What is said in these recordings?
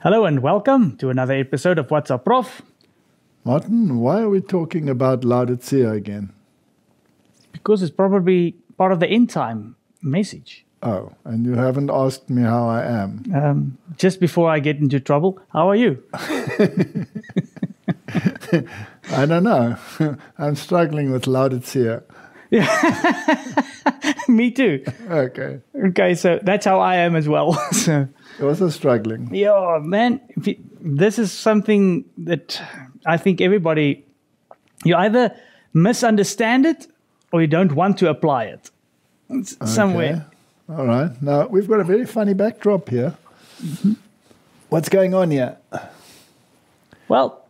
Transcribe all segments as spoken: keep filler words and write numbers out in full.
Hello and welcome to another episode of What's Up, Prof? Martin, why are we talking about Laodicea again? Because it's probably part of the end time message. Oh, and you haven't asked me how I am. Um, just before I get into trouble, how are you? I don't know. I'm struggling with Laodicea. Me too. Okay. Okay, so that's how I am as well. So, Also struggling. yeah, man, if you- this is something that I think everybody, you either misunderstand it or you don't want to apply it. It's somewhere. Okay. All right. Now, we've got a very funny backdrop here. Mm-hmm. What's going on here? Well,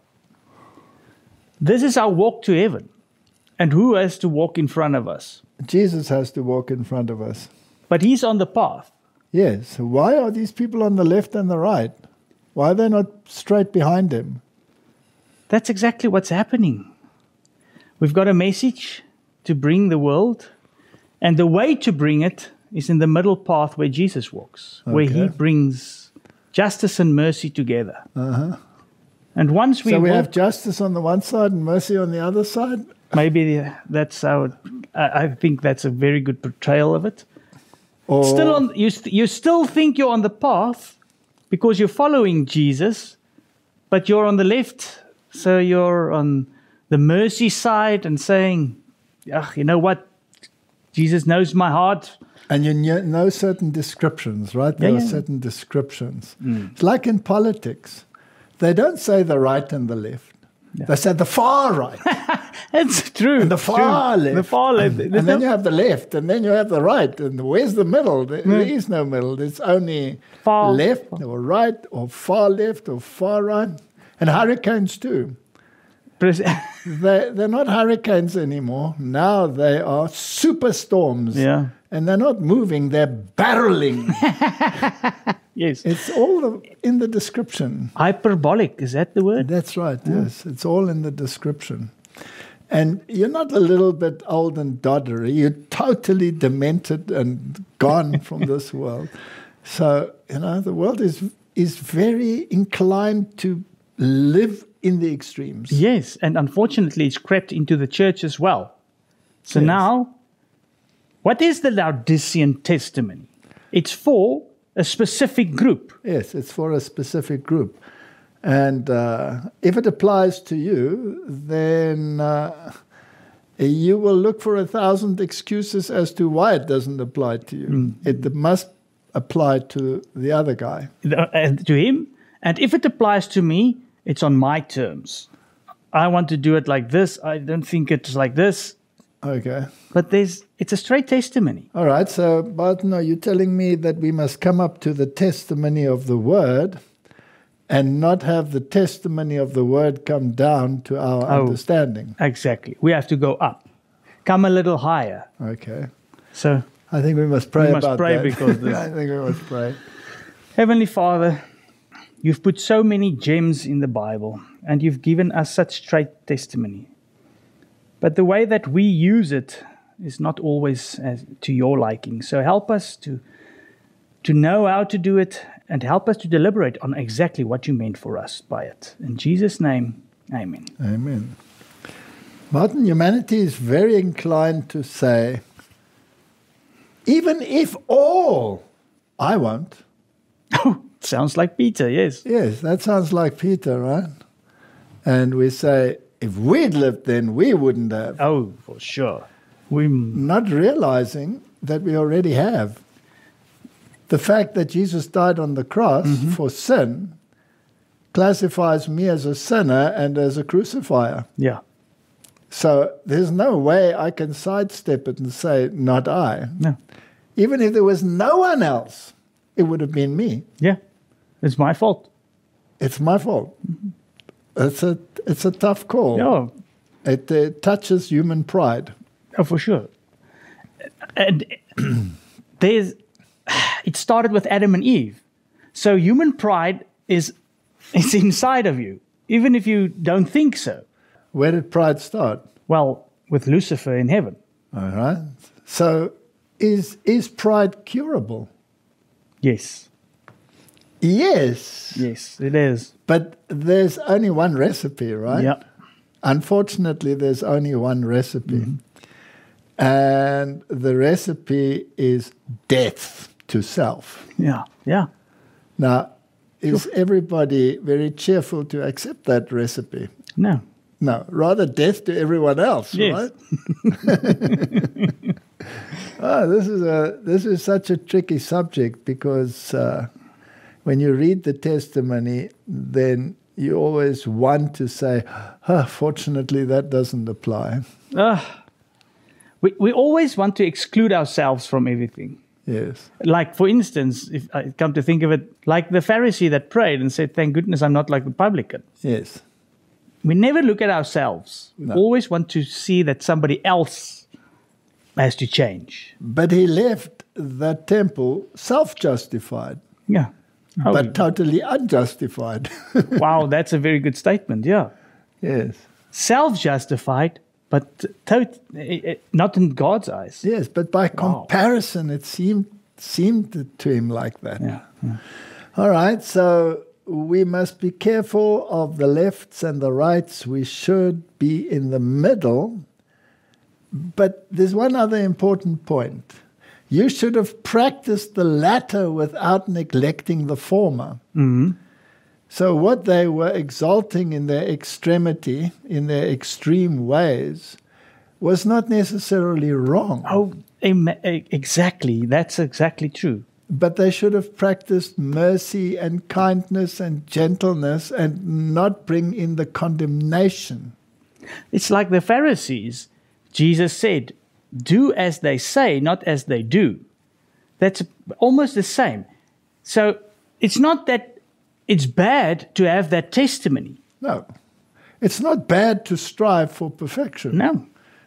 this is our walk to heaven. And who has to walk in front of us? Jesus has to walk in front of us. But he's on the path. Yes. Why are these people on the left and the right? Why are they not straight behind him? That's exactly what's happening. We've got a message to bring the world, and the way to bring it is in the middle path where Jesus walks, where he Okay. brings justice and mercy together. Uh-huh. And once we So we walk, have justice on the one side and mercy on the other side? maybe that's how it, I I think that's a very good portrayal of it. Or Still on, you, st- you still think you're on the path because you're following Jesus, but you're on the left, so you're on the mercy side and saying, "Ugh, you know what? Jesus knows my heart." And you kn- know certain descriptions, right? There Yeah, are yeah. certain descriptions. It's like in politics. They don't say the right and the left. They say the far right It's true. and the it's far true. left. The far left. And There's then no- you have the left, and then you have the right. And where's the middle? There, there is no middle. There's only Far- left or right or far left or far right. And hurricanes too. Pres- They, they're not hurricanes anymore. Now they are superstorms. Yeah. And they're not moving, they're barreling. Yes. It's all the, in the description. Hyperbolic, is that the word? That's right, yes. It's all in the description. And you're not a little bit old and doddery. You're totally demented and gone from this world. So, you know, the world is is very inclined to live in the extremes. Yes, and unfortunately it's crept into the church as well. So Yes. now, what is the Laodicean testimony? It's for a specific group. Yes, it's for a specific group. And uh, if it applies to you, then uh, you will look for a thousand excuses as to why it doesn't apply to you. It must apply to the other guy. uh, to him, and if it applies to me, it's on my terms. I want to do it like this. I don't think it's like this. Okay. But there's it's a straight testimony. All right. So, Barton, are you telling me that we must come up to the testimony of the word and not have the testimony of the word come down to our Oh. understanding? Exactly. We have to go up, come a little higher. Okay. So, I think we must pray We must about pray that. because this- I think we must pray. Heavenly Father, you've put so many gems in the Bible, and you've given us such straight testimony. But the way that we use it is not always as, to your liking. So help us to, to know how to do it, and help us to deliberate on exactly what you meant for us by it. In Jesus' name, amen. Amen. Martin, humanity is very inclined to say, even if all, I won't. Oh, sounds like Peter, yes. Yes, that sounds like Peter, right? And we say, if we'd lived then, we wouldn't have. Oh, for sure. We, Not realizing that we already have. The fact that Jesus died on the cross for sin classifies me as a sinner and as a crucifier. yeah, So there's no way I can sidestep it and say, not I. no, Even if there was no one else, it would have been me. yeah. It's my fault. It's my fault. It's a, it's a tough call. Yeah, It uh, touches human pride. oh, for sure. And there's, it started with Adam and Eve. So human pride is, is inside of you, even if you don't think so. Where did pride start? Well, with Lucifer in heaven. All right. So is, is pride curable? Yes. Yes. Yes, it is. But there's only one recipe, right? Yeah. Unfortunately, there's only one recipe. Mm-hmm. And the recipe is death to self. Yeah, yeah. Now, is everybody very cheerful to accept that recipe? No. No, rather death to everyone else, yes. right? oh, this is a this is such a tricky subject because uh, when you read the testimony, then you always want to say, oh, fortunately, that doesn't apply. Uh, we, we always want to exclude ourselves from everything. Yes. Like, for instance, if I come to think of it, like the Pharisee that prayed and said, thank goodness I'm not like the publican. Yes. We never look at ourselves. We no. always want to see that somebody else has to change. But he left that temple self-justified. Yeah. Oh, but totally unjustified. Wow, that's a very good statement, yeah. Yes. Self-justified, but tot- not in God's eyes. Yes, but by wow. comparison, it seemed seemed to him like that. Yeah, yeah. All right, so we must be careful of the lefts and the rights. We should be in the middle. But there's one other important point. You should have practiced the latter without neglecting the former. Mm-hmm. So what they were exalting in their extremity, in their extreme ways, was not necessarily wrong. Oh, exactly. That's exactly true. But they should have practiced mercy and kindness and gentleness and not bring in the condemnation. It's like the Pharisees. Jesus said, do as they say, not as they do. That's almost the same. So it's not that it's bad to have that testimony. No. It's not bad to strive for perfection. No.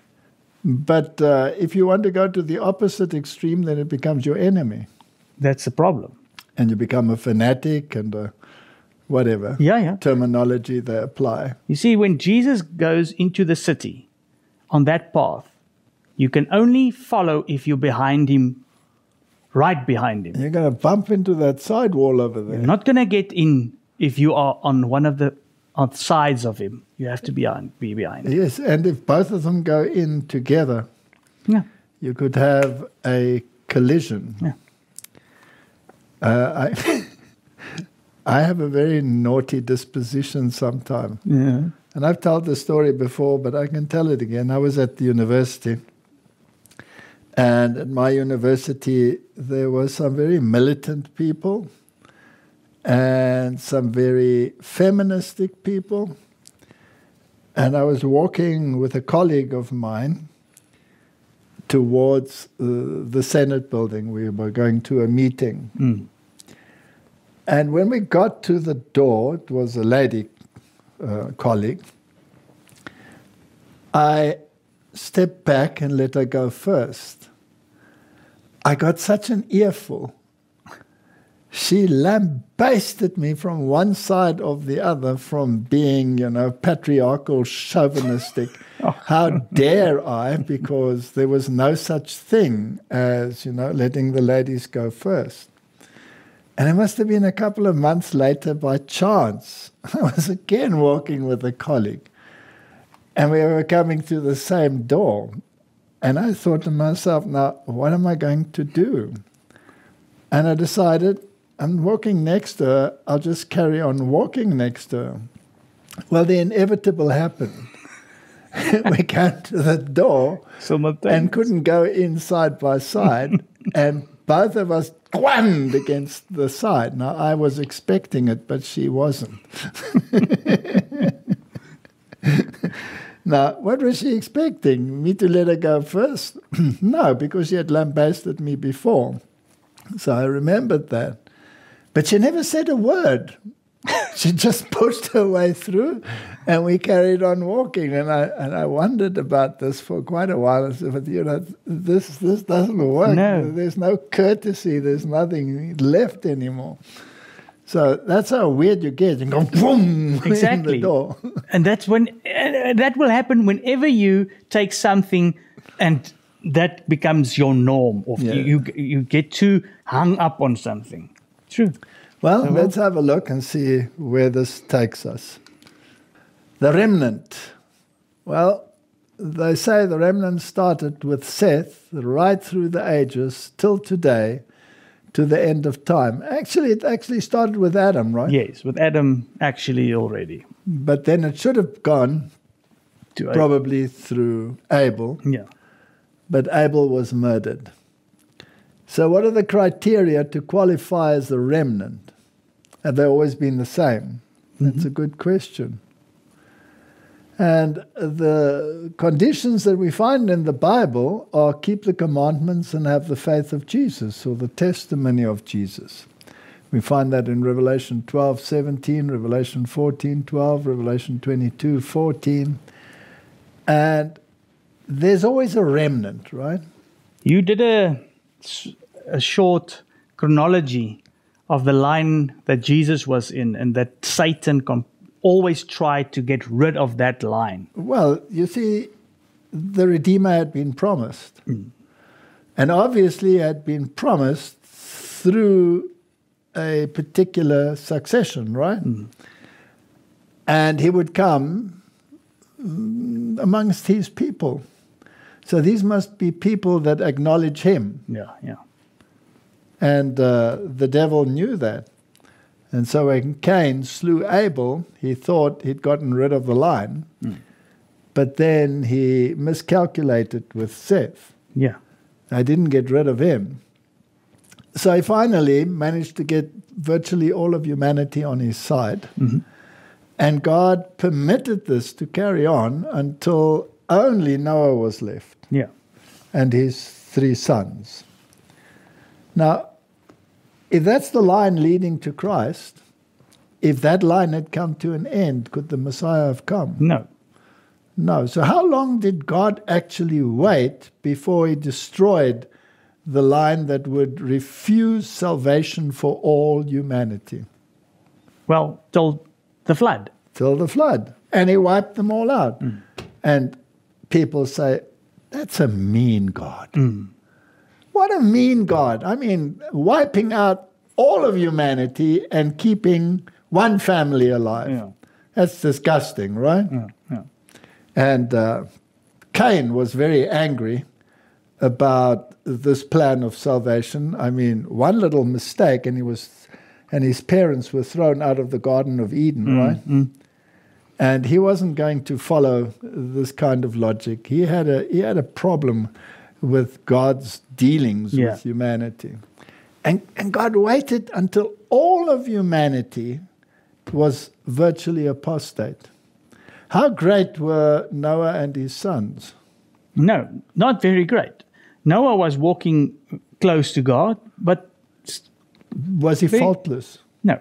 But uh, if you want to go to the opposite extreme, then it becomes your enemy. That's the problem. And you become a fanatic and a whatever yeah, yeah. terminology they apply. You see, when Jesus goes into the city on that path, you can only follow if you're behind him, right behind him. You're going to bump into that side wall over there. You're not going to get in if you are on one of the on sides of him. You have to be, on, be behind him. Yes, and if both of them go in together, yeah. you could have a collision. Yeah. Uh, I, I have a very naughty disposition sometimes. Yeah. And I've told the story before, but I can tell it again. I was at the university. And at my university, there were some very militant people and some very feministic people. And I was walking with a colleague of mine towards uh, the Senate building. We were going to a meeting. Mm. And when we got to the door, it was a lady uh, colleague, I stepped back and let her go first. I got such an earful. She lambasted me from one side of the other, from being, you know, patriarchal, chauvinistic. Oh. How dare I? Because there was no such thing as, you know, letting the ladies go first. And it must have been a couple of months later, by chance, I was again walking with a colleague. And we were coming to the same door. And I thought to myself, now, what am I going to do? And I decided, I'm walking next to her, I'll just carry on walking next to her. Well, the inevitable happened. We came to the door and couldn't go in side by side. And both of us whammed against the side. Now, I was expecting it, but she wasn't. Now, what was she expecting? Me to let her go first? No, because she had lambasted me before. So I remembered that. But she never said a word. She just pushed her way through, and we carried on walking. And I and I wondered about this for quite a while. I said, but, you know, this, this doesn't work. No. There's no courtesy. There's nothing left anymore. So that's how weird you get. You go boom exactly. in the door. And that's when uh, that will happen whenever you take something and that becomes your norm, or Yeah. you, you you get too hung up on something. True. Well, So, let's have a look and see where this takes us. The remnant. Well, they say the remnant started with Seth right through the ages till today, to the end of time. Actually, it actually started with Adam, right? Yes, with Adam actually already. But then it should have gone To probably through Abel, Yeah. but Abel was murdered. So what are the criteria to qualify as a remnant? Have they always been the same? That's Mm-hmm. a good question. And the conditions that we find in the Bible are keep the commandments and have the faith of Jesus, or the testimony of Jesus. We find that in Revelation twelve seventeen, Revelation fourteen twelve, Revelation twenty-two fourteen. And there's always a remnant, right? You did a, a short chronology of the line that Jesus was in and that Satan com- always tried to get rid of that line. Well, you see, the Redeemer had been promised. Mm. And obviously had been promised through a particular succession, right? Mm. And he would come amongst his people. So these must be people that acknowledge him. Yeah, yeah. And uh, the devil knew that. And so when Cain slew Abel, he thought he'd gotten rid of the line. Mm. But then he miscalculated with Seth. Yeah. I didn't get rid of him. So he finally managed to get virtually all of humanity on his side. Mm-hmm. And God permitted this to carry on until only Noah was left. Yeah. And his three sons. Now, if that's the line leading to Christ, if that line had come to an end, could the Messiah have come? No. No. So how long did God actually wait before he destroyed the line that would refuse salvation for all humanity? Well, till the flood. Till the flood. And he wiped them all out. Mm. And people say, that's a mean God. Mm. What a mean God. I mean, wiping out all of humanity and keeping one family alive. Yeah. That's disgusting, right? Yeah, yeah. And uh, Cain was very angry about this plan of salvation. I mean, one little mistake and he was, and his parents were thrown out of the Garden of Eden, mm, right? Mm. And he wasn't going to follow this kind of logic. He had a he had a problem with God's dealings yeah. with humanity. And, and God waited until all of humanity was virtually apostate. How great were Noah and his sons? No, not very great. Noah was walking close to God, but... Was he very, faultless? No.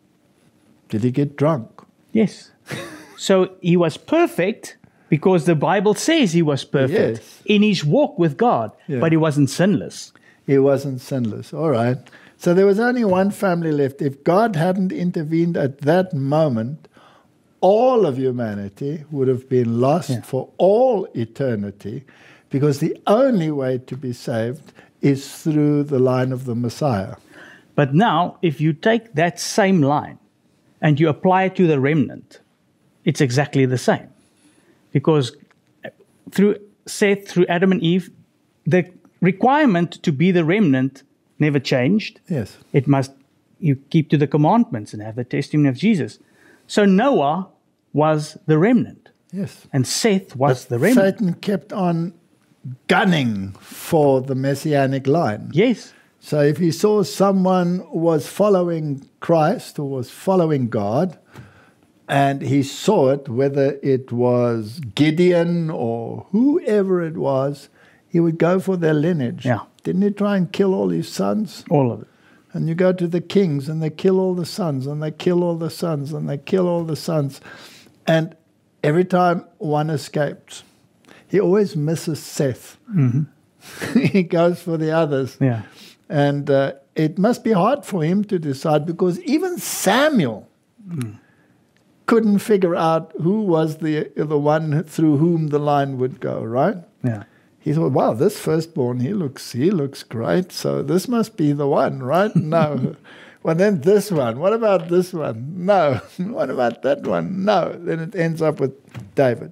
Did he get drunk? Yes. So he was perfect because the Bible says he was perfect yes. in his walk with God, yeah. but he wasn't sinless. He wasn't sinless. All right. So there was only one family left. If God hadn't intervened at that moment, all of humanity would have been lost yeah. for all eternity, because the only way to be saved is through the line of the Messiah. But now, if you take that same line and you apply it to the remnant, it's exactly the same. Because through Seth, through Adam and Eve, the requirement to be the remnant never changed. Yes. It must, you keep to the commandments and have the testimony of Jesus. So Noah was the remnant. Yes. And Seth was but the remnant. Satan kept on gunning for the messianic line. Yes. So if he saw someone was following Christ or was following God, and he saw it, whether it was Gideon or whoever it was, he would go for their lineage. Yeah. Didn't he try and kill all his sons? All of it. And you go to the kings and they kill all the sons and they kill all the sons and they kill all the sons. And every time one escapes, he always misses Seth. Mm-hmm. He goes for the others. Yeah. And uh, it must be hard for him to decide, because even Samuel mm. couldn't figure out who was the the one through whom the line would go, right? Yeah. He thought, wow, this firstborn, he looks he looks great, so this must be the one, right? No. Well, then this one. What about this one? No. What about that one? No. Then it ends up with David.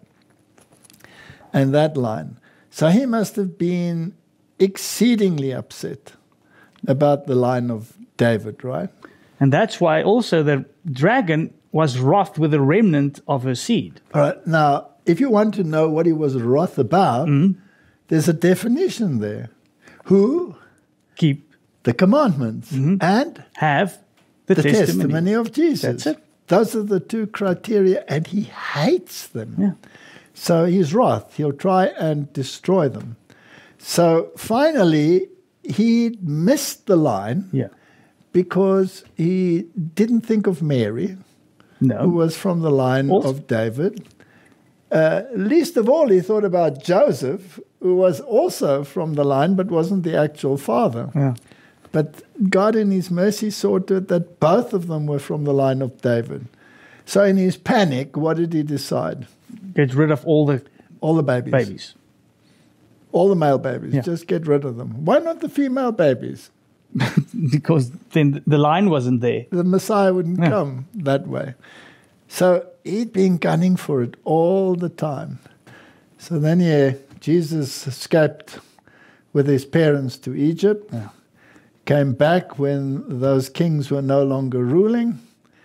And that line. So he must have been exceedingly upset about the line of David, right? And that's why also the dragon was wroth with the remnant of her seed. All right. Now, if you want to know what he was wroth about, Mm. there's a definition there. Who? Keep, The commandments. And have the, the testimony. testimony of Jesus. That's it. Those are the two criteria, and he hates them. Yeah. So he's wrath. He'll try and destroy them. So finally, he missed the line Yeah. because he didn't think of Mary, who No. was from the line Also- of David. Uh, least of all, he thought about Joseph, who was also from the line, but wasn't the actual father. Yeah. But God in his mercy saw to it that both of them were from the line of David. So in his panic, what did he decide? Get rid of all the All the babies. babies. All the male babies. Yeah. Just get rid of them. Why not the female babies? Because then the line wasn't there. The Messiah wouldn't Yeah. come that way. So he'd been gunning for it all the time. So then, yeah, Jesus escaped with his parents to Egypt. Yeah. Came back when those kings were no longer ruling.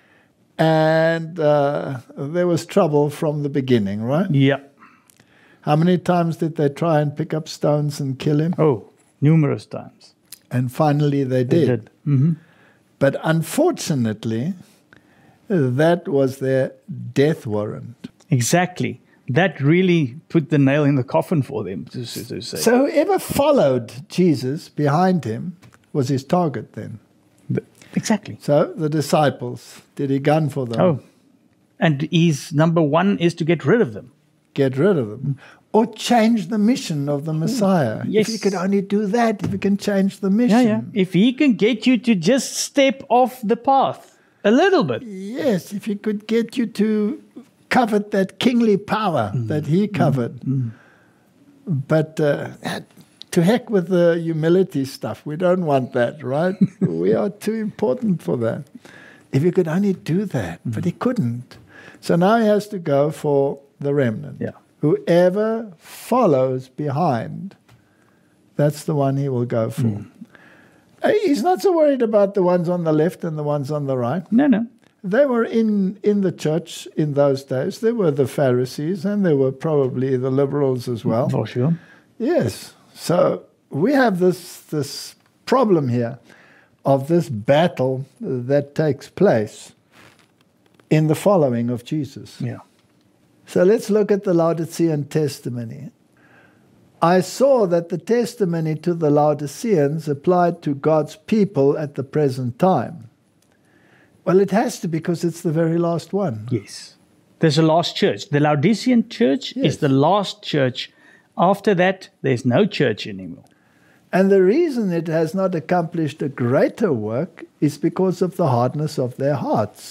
And uh, there was trouble from the beginning, right? Yeah. How many times did they try and pick up stones and kill him? Oh, numerous times. And finally they They did. did. hmm But unfortunately, that was their death warrant. Exactly. That really put the nail in the coffin for them, to, to say. So whoever followed Jesus behind him was his target then. But- exactly. So the disciples, did he gun for them? Oh. And his number one is to get rid of them. Get rid of them. Or change the mission of the Messiah. Yes. If you could only do that, if you can change the mission. Yeah, yeah. If he can get you to just step off the path a little bit. Yes, if he could get you to covet that kingly power Mm. that he covered. But uh, to heck with the humility stuff. We don't want that, right? We are too important for that. If he could only do that, but he couldn't. So now he has to go for the remnant. Yeah. Whoever follows behind, that's the one he will go for. Uh, He's not so worried about the ones on the left and the ones on the right. No, no. They were in, in the church in those days. There were the Pharisees, and there were probably the liberals as well. For sure. Yes. So we have this this problem here of this battle that takes place in the following of Jesus. Yeah. So let's look at the Laodicean testimony. I saw that the testimony to the Laodiceans applied to God's people at the present time. Well, it has to, because it's the very last one. Yes. There's a last church. The Laodicean church Yes. is the last church. After that, there's no church anymore. And the reason it has not accomplished a greater work is because of the hardness of their hearts.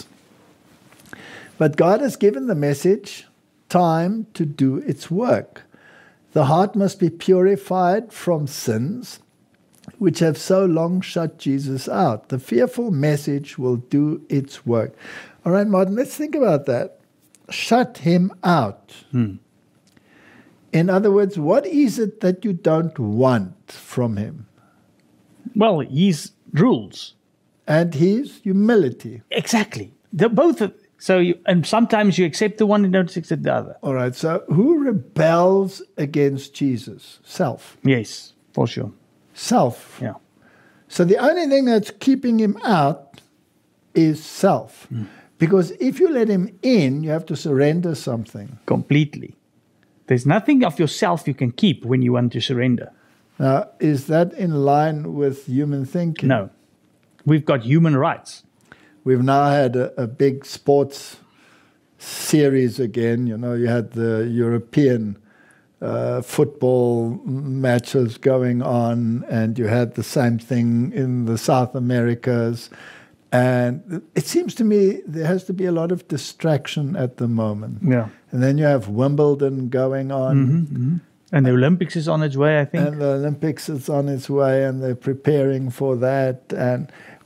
But God has given the message time to do its work. The heart must be purified from sins which have so long shut Jesus out. The fearful message will do its work. All right, Martin, let's think about that. Shut him out. In other words, what is it that you don't want from him? Well, his rules. And his humility. Exactly. They're both. Of, so, you, and sometimes you accept the one and don't accept the other. All right, so who rebels against Jesus? Self. Yes, for sure. Self. Yeah. So the only thing that's keeping him out is self. Because if you let him in, you have to surrender something. Completely. There's nothing of yourself you can keep when you want to surrender. Now, is that in line with human thinking? No. We've got human rights. We've now had a, a big sports series again. You know, you had the European uh, football matches going on, and you had the same thing in the South Americas. And it seems to me there has to be a lot of distraction at the moment. Yeah. And then you have Wimbledon going on. And the Olympics is on its way, I think. And the Olympics is on its way, and they're preparing for that. And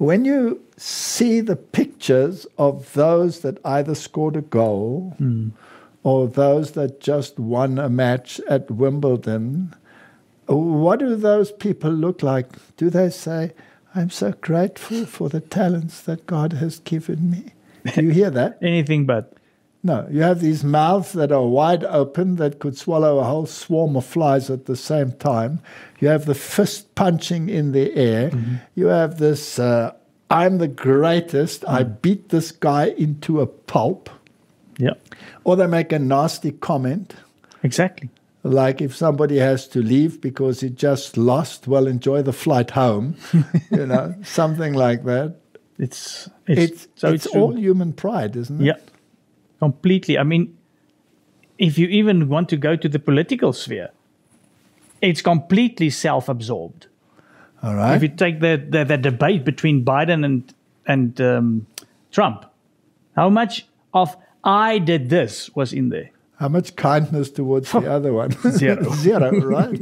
when you see the pictures of those that either scored a goal Mm. or those that just won a match at Wimbledon, what do those people look like? Do they say, I'm so grateful for the talents that God has given me? Do you hear that? Anything but. No, you have these mouths that are wide open that could swallow a whole swarm of flies at the same time. You have the fist punching in the air. Mm-hmm. You have this, uh, I'm the greatest, mm. I beat this guy into a pulp. Yeah. Or they make a nasty comment. Exactly. Like if somebody has to leave because he just lost, well, enjoy the flight home. You know, something like that. It's it's, it's, so it's it's all human pride, isn't it? Yeah. Completely. I mean, if you even want to go to the political sphere, it's completely self-absorbed. All right. If you take the, the, the debate between Biden and, and um, Trump, how much of I did this was in there? How much kindness towards the other one? Zero. Zero, right?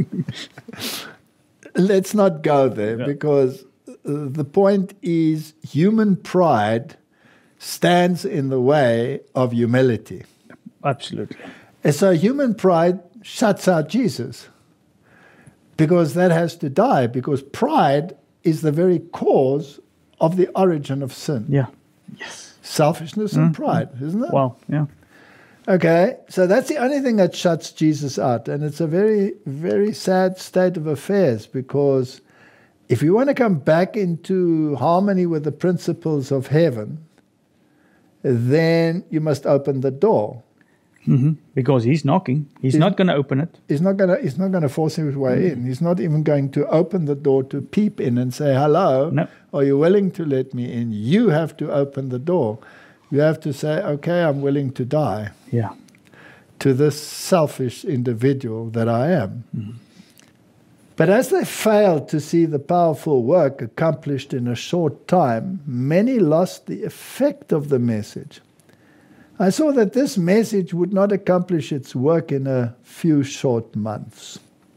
Let's not go there, Yeah. because uh, the point is human pride stands in the way of humility. Absolutely. And so human pride shuts out Jesus, because that has to die, because pride is the very cause of the origin of sin. Yeah. Yes. Selfishness and pride, isn't it? Wow. Yeah. Okay, so that's the only thing that shuts Jesus out. And it's a very, very sad state of affairs, because if you want to come back into harmony with the principles of heaven, then you must open the door. Mm-hmm. Because he's knocking. He's, He's- not going to open it. He's not going to. He's not going to force his way in. He's not even going to open the door to peep in and say, "Hello, No. are you willing to let me in?" You have to open the door. You have to say, "Okay, I'm willing to die Yeah. to this selfish individual that I am." But as they failed to see the powerful work accomplished in a short time, many lost the effect of the message. I saw that this message would not accomplish its work in a few short months.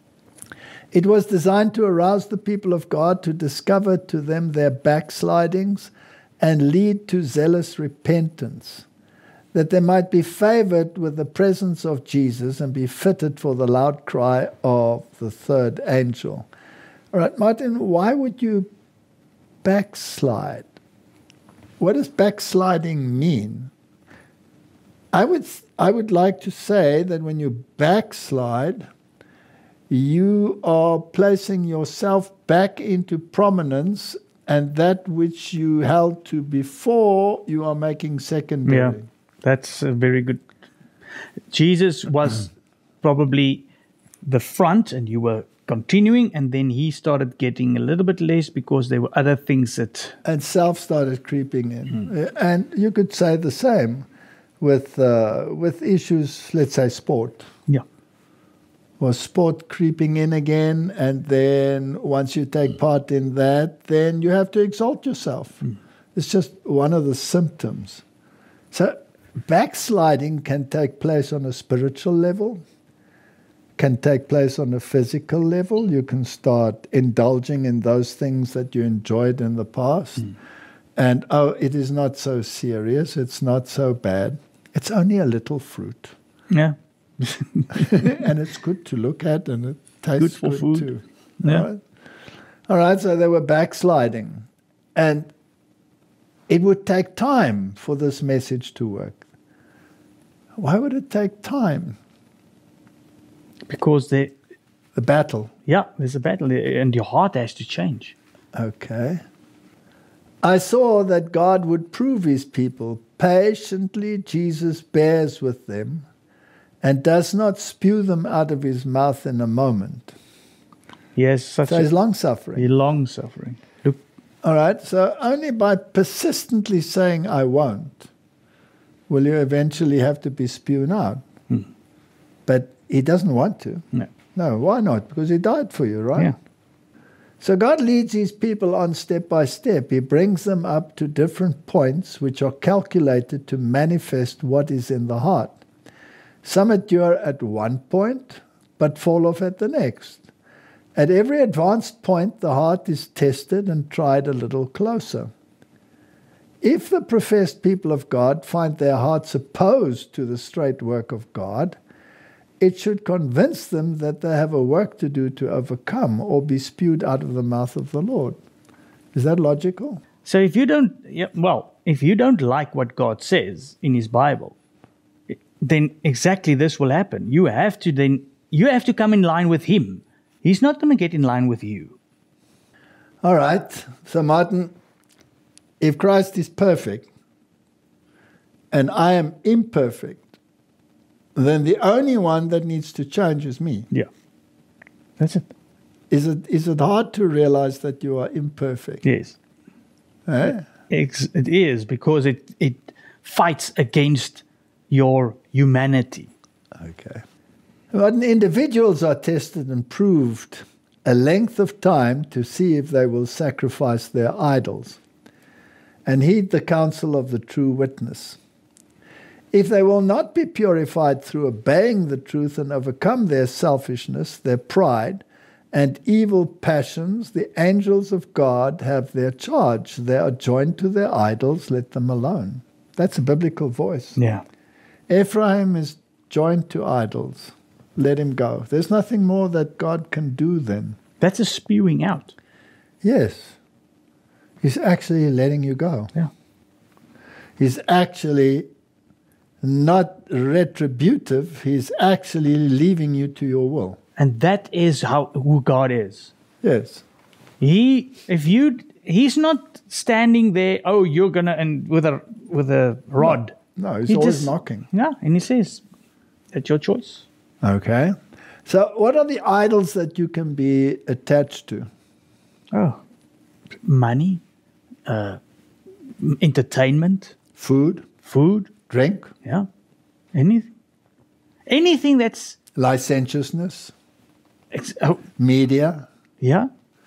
It was designed to arouse the people of God to discover to them their backslidings and lead to zealous repentance, that they might be favored with the presence of Jesus and be fitted for the loud cry of the third angel. All right, Martin, why would you backslide? What does backsliding mean? I would I would like to say that when you backslide, you are placing yourself back into prominence, and that which you held to before, you are making secondary. Yeah. That's a very good. Jesus was probably the front and you were continuing, and then he started getting a little bit less because there were other things that. And self started creeping in. Uh, And you could say the same with uh, with issues, let's say sport. Yeah. Was sport creeping in again? And then once you take part in that, then you have to exalt yourself. Mm. It's just one of the symptoms. So backsliding can take place on a spiritual level, can take place on a physical level. You can start indulging in those things that you enjoyed in the past. Mm. And, oh, it is not so serious. It's not so bad. It's only a little fruit. Yeah. And it's good to look at, and it tastes Good for good food. too. Yeah. All right. All right, so they were backsliding. And it would take time for this message to work. Why would it take time? Because they. The battle. Yeah, there's a battle, and your heart has to change. Okay. I saw that God would prove his people. Patiently, Jesus bears with them and does not spew them out of his mouth in a moment. He has such So a, he's long-suffering. a long suffering. Look, All right, so only by persistently saying, I won't, will you eventually have to be spewed out. Hmm. But he doesn't want to. no. No, why not? Because he died for you, right? Yeah. So God leads his people on step by step. He brings them up to different points which are calculated to manifest what is in the heart. Some endure at one point, but fall off at the next. At every advanced point, the heart is tested and tried a little closer. If the professed people of God find their hearts opposed to the straight work of God, it should convince them that they have a work to do to overcome or be spewed out of the mouth of the Lord. Is that logical? So if you don't, yeah, well, if you don't like what God says in His Bible, then exactly this will happen. You have to then, you have to come in line with Him. He's not going to get in line with you. All right. So, Martin, if Christ is perfect and I am imperfect, then the only one that needs to change is me. Yeah. That's it. Is it is it hard to realize that you are imperfect? Yes. Eh? It is, because it, it fights against your humanity. Okay. But individuals are tested and proved a length of time to see if they will sacrifice their idols and heed the counsel of the true witness. If they will not be purified through obeying the truth and overcome their selfishness, their pride, and evil passions, the angels of God have their charge. They are joined to their idols, let them alone. That's a biblical voice. Yeah. Ephraim is joined to idols. Let him go. There's nothing more that God can do then. That's a spewing out. Yes. He's actually letting you go. Yeah. He's actually not retributive. He's actually leaving you to your will. And that is how who God is. Yes. He, if you, He's not standing there. Oh, you're gonna and with a with a rod. No, he's He always just- knocking. Yeah, and He says, "That's your choice." Okay. So what are the idols that you can be attached to? Oh, money, uh, entertainment, Food, food. drink, Yeah, anything, anything that's licentiousness, ex- oh, media, yeah,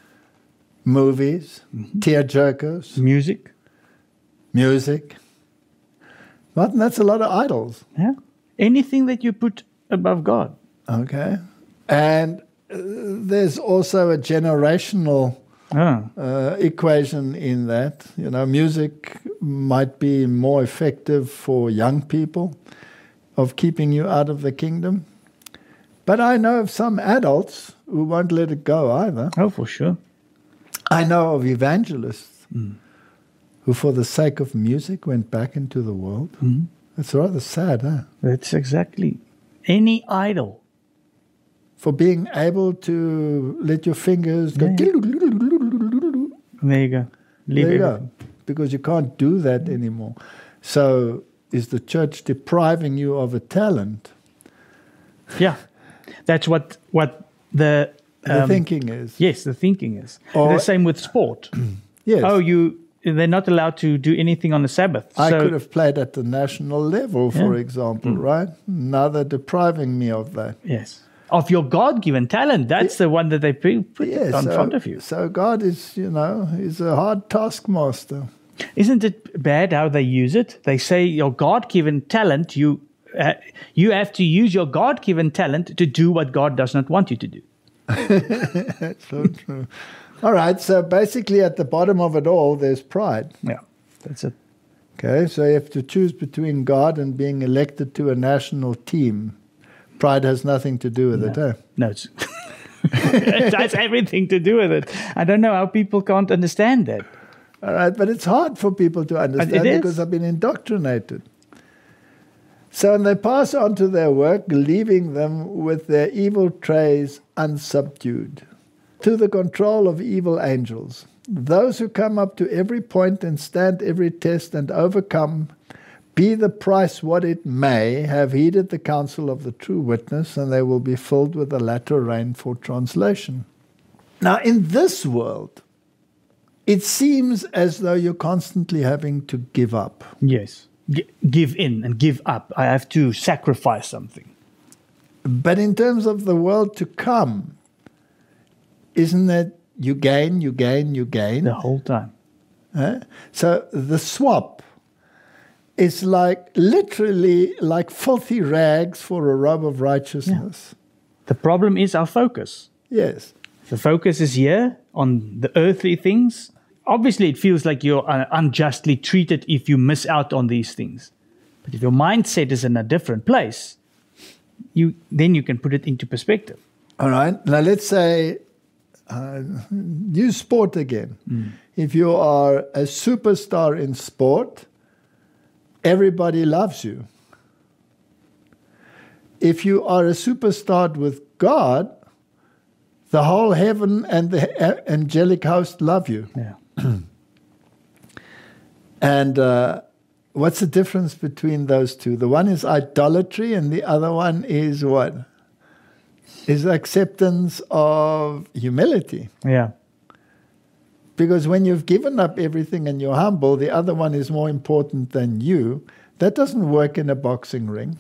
movies, Mm-hmm. tearjerkers, music. music. Martin, that's a lot of idols. Yeah, anything that you put above God. Okay. And uh, there's also a generational Oh, uh, equation in that. You know, music might be more effective for young people of keeping you out of the kingdom. But I know of some adults who won't let it go either. oh, for sure. I know of evangelists who, for the sake of music, went back into the world. Mhm. It's rather sad, huh? That's exactly any idol. For being able to let your fingers go. Yeah. There you go. Leave There you everything. go. Because you can't do that anymore. So is the church depriving you of a talent? Yeah, that's what what the The um, thinking is. yes, the thinking is. Or- the same with sport. Yes. Oh, you they're not allowed to do anything on the Sabbath. I so could have played at the national level, for Yeah. example, Mm. right? Now they're depriving me of that. yes, of your God-given talent. That's the one that they pre- put Yeah, on so, front of you. so God is, you know, he's a hard taskmaster. Isn't it bad how they use it? They say your God-given talent, you uh, you have to use your God-given talent to do what God does not want you to do. That's so true. All right, so basically at the bottom of it all, there's pride. Yeah, that's it. Okay, so you have to choose between God and being elected to a national team. Pride has nothing to do with it, eh? No, it's it has everything to do with it. I don't know how people can't understand that. All right, but it's hard for people to understand is. because they've been indoctrinated. So and they pass on to their work, leaving them with their evil trays unsubdued, to the control of evil angels. Those who come up to every point and stand every test and overcome, be the price what it may, have heeded the counsel of the true witness, and they will be filled with the latter rain for translation. Now, in this world, it seems as though you're constantly having to give up. Yes. G- give in and give up. I have to sacrifice something. But in terms of the world to come, isn't it you gain, you gain, you gain? The whole time. Eh? So the swap is like literally like filthy rags for a robe of righteousness. The problem is our focus. Yes. the focus is here on the earthly things, obviously it feels like you're uh, unjustly treated if you miss out on these things. But if your mindset is in a different place, you then you can put it into perspective. All right. Now let's say, uh, use sport again. Mm. If you are a superstar in sport, everybody loves you. If you are a superstar with God, the whole heaven and the angelic host love you. Yeah. And uh, what's the difference between those two? The one is idolatry and the other one is what? Is acceptance of humility. Yeah. Because when you've given up everything and you're humble, the other one is more important than you. That doesn't work in a boxing ring.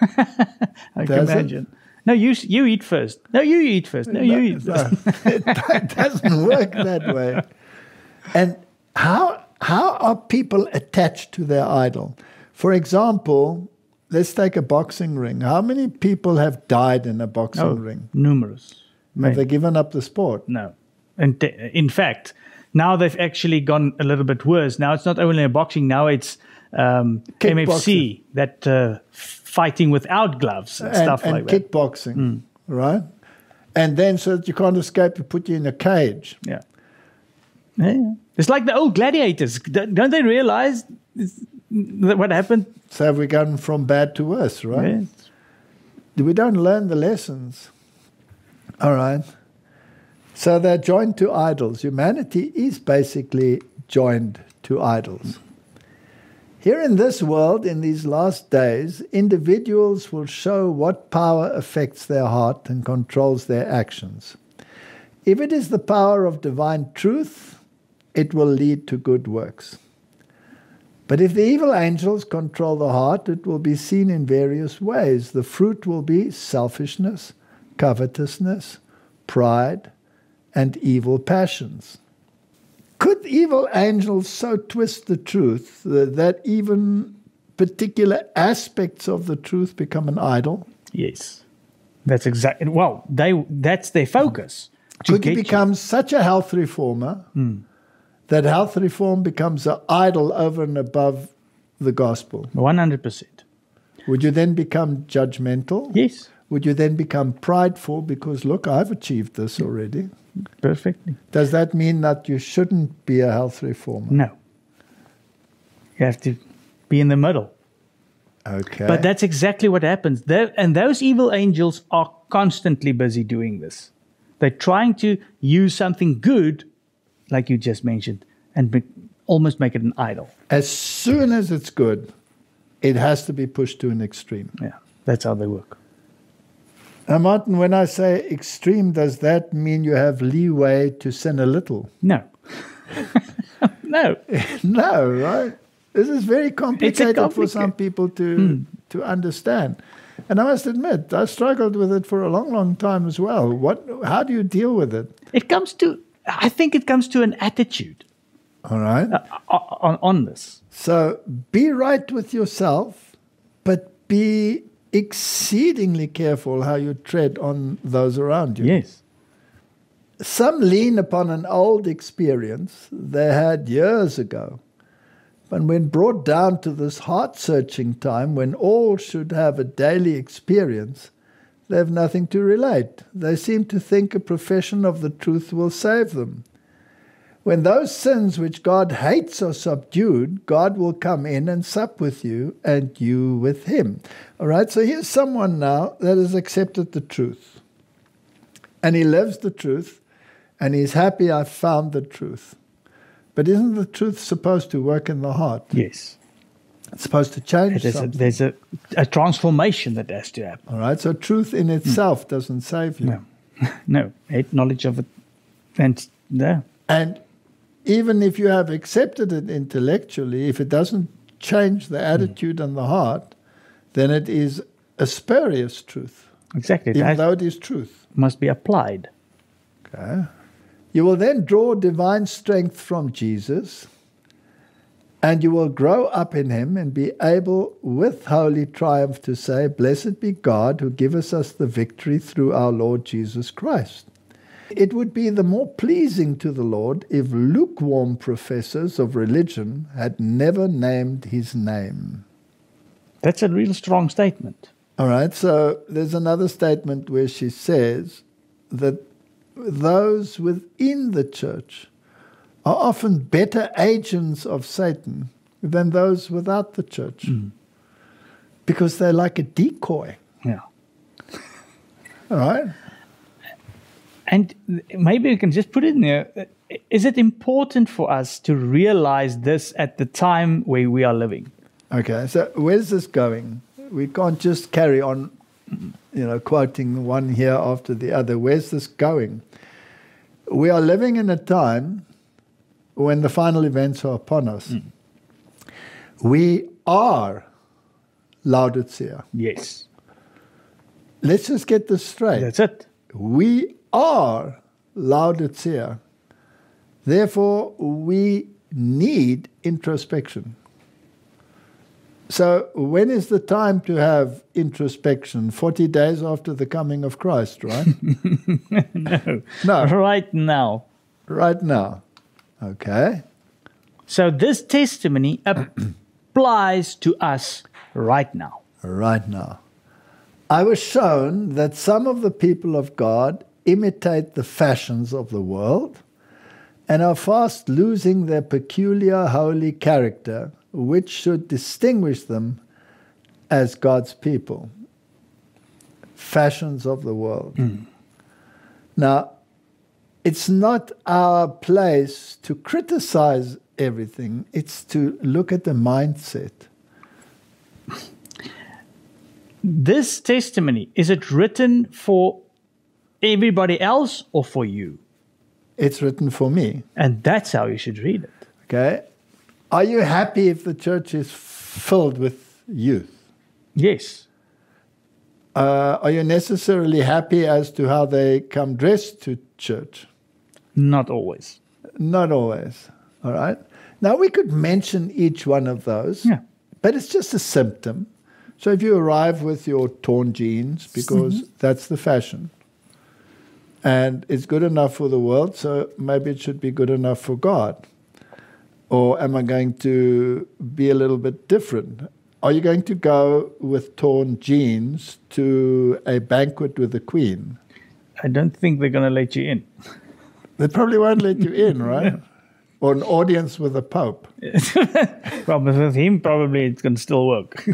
I can imagine. It? No, you you eat first. No, you eat first. No, you eat first. No, it doesn't work that way. And how how are people attached to their idol? For example, let's take a boxing ring. How many people have died in a boxing oh, ring? Numerous. Have they given up the sport? No. And t- in fact, now they've actually gone a little bit worse. Now it's not only a boxing, now it's um, M F C, that uh, fighting without gloves and, and stuff and like that. And kickboxing, mm. right? And then so that you can't escape, you put you in a cage. Yeah. Yeah. It's like the old gladiators. Don't they realize what happened? So we've gone from bad to worse, right? Yes. We don't learn the lessons. All right. So they're joined to idols. Humanity is basically joined to idols. Here in this world, in these last days, individuals will show what power affects their heart and controls their actions. If it is the power of divine truth, it will lead to good works. But if the evil angels control the heart, it will be seen in various ways. The fruit will be selfishness, covetousness, pride, and evil passions. Could evil angels so twist the truth that even particular aspects of the truth become an idol? Yes. That's exactly, well, they that's their focus. Could you become you. such a health reformer mm. that health reform becomes an idol over and above the gospel? one hundred percent. Would you then become judgmental? Yes. Would you then become prideful because, look, I've achieved this already? Perfectly. Does that mean that you shouldn't be a health reformer? No. You have to be in the middle. Okay. But that's exactly what happens. They're, and those evil angels are constantly busy doing this. They're trying to use something good, like you just mentioned, and be, almost make it an idol. As soon as it's good, it has to be pushed to an extreme. Yeah, that's how they work. Now, Martin, when I say extreme, does that mean you have leeway to sin a little? No. No. No, right? This is very complicated complica- for some people to mm. to understand. And I must admit, I struggled with it for a long, long time as well. What? How do you deal with it? It comes to, I think it comes to an attitude. All right. Uh, on, on this. So be right with yourself, but be exceedingly careful how you tread on those around you. Yes. Some lean upon an old experience they had years ago. But when brought down to this heart-searching time, when all should have a daily experience, they have nothing to relate. They seem to think a profession of the truth will save them. When those sins which God hates are subdued, God will come in and sup with you, and you with him. All right, so here's someone now that has accepted the truth. And he lives the truth, and he's happy I've found the truth. But isn't the truth supposed to work in the heart? Yes. It's supposed to change there's something. A, there's a, a transformation that has to happen. All right, so truth in itself mm. doesn't save you. No, no, hate knowledge of it, and no. And even if you have accepted it intellectually, if it doesn't change the attitude mm. and the heart, then it is a spurious truth. Exactly. Even that though it is truth. Must be applied. Okay. You will then draw divine strength from Jesus, and you will grow up in him and be able with holy triumph to say, "Blessed be God who giveth us the victory through our Lord Jesus Christ." It would be the more pleasing to the Lord if lukewarm professors of religion had never named his name. That's a real strong statement. All right, so there's another statement where she says that those within the church are often better agents of Satan than those without the church. Mm. Because they're like a decoy. Yeah. All right? And maybe we can just put it in there. Is it important for us to realize this at the time where we are living? Okay, so where's this going? We can't just carry on, you know, quoting one here after the other. Where's this going? We are living in a time when the final events are upon us. Mm. We are Laodicea. Yes. Let's just get this straight. That's it. We are Laodicea. Therefore, we need introspection. So when is the time to have introspection? forty days after the coming of Christ, right? No. No. Right now. Right now. Okay. So this testimony applies to us right now. Right now. I was shown that some of the people of God imitate the fashions of the world and are fast losing their peculiar holy character, which should distinguish them as God's people. Fashions of the world. Mm. Now, it's not our place to criticize everything. It's to look at the mindset. This testimony, is it written for everybody else or for you? It's written for me. And that's how you should read it. Okay. Are you happy if the church is filled with youth? Yes. Uh, are you necessarily happy as to how they come dressed to church? Not always. Not always. All right. Now, we could mention each one of those, yeah. but it's just a symptom. So if you arrive with your torn jeans, because mm-hmm. that's the fashion, and it's good enough for the world, so maybe it should be good enough for God. Or am I going to be a little bit different? Are you going to go with torn jeans to a banquet with the Queen? I don't think they're going to let you in. They probably won't let you in, right? Or an audience with the Pope. Probably with him, probably it can still work.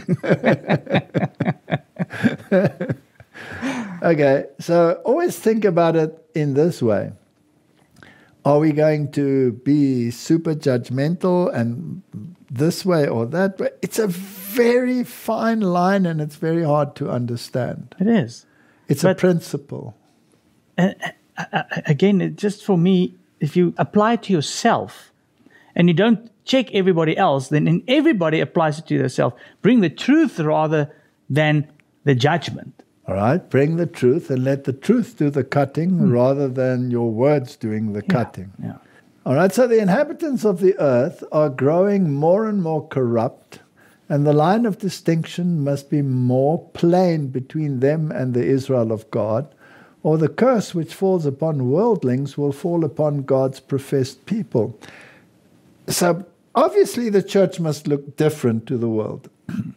Okay, so always think about it in this way. Are we going to be super judgmental and this way or that way? It's a very fine line and it's very hard to understand. It is. It's but, a principle. Uh, uh, again, it, just for me, if you apply it to yourself and you don't check everybody else, then in everybody applies it to yourself. Bring the truth rather than the judgment. All right, bring the truth and let the truth do the cutting mm. rather than your words doing the yeah, cutting. Yeah. All right, so the inhabitants of the earth are growing more and more corrupt, and the line of distinction must be more plain between them and the Israel of God, or the curse which falls upon worldlings will fall upon God's professed people. So obviously the church must look different to the world.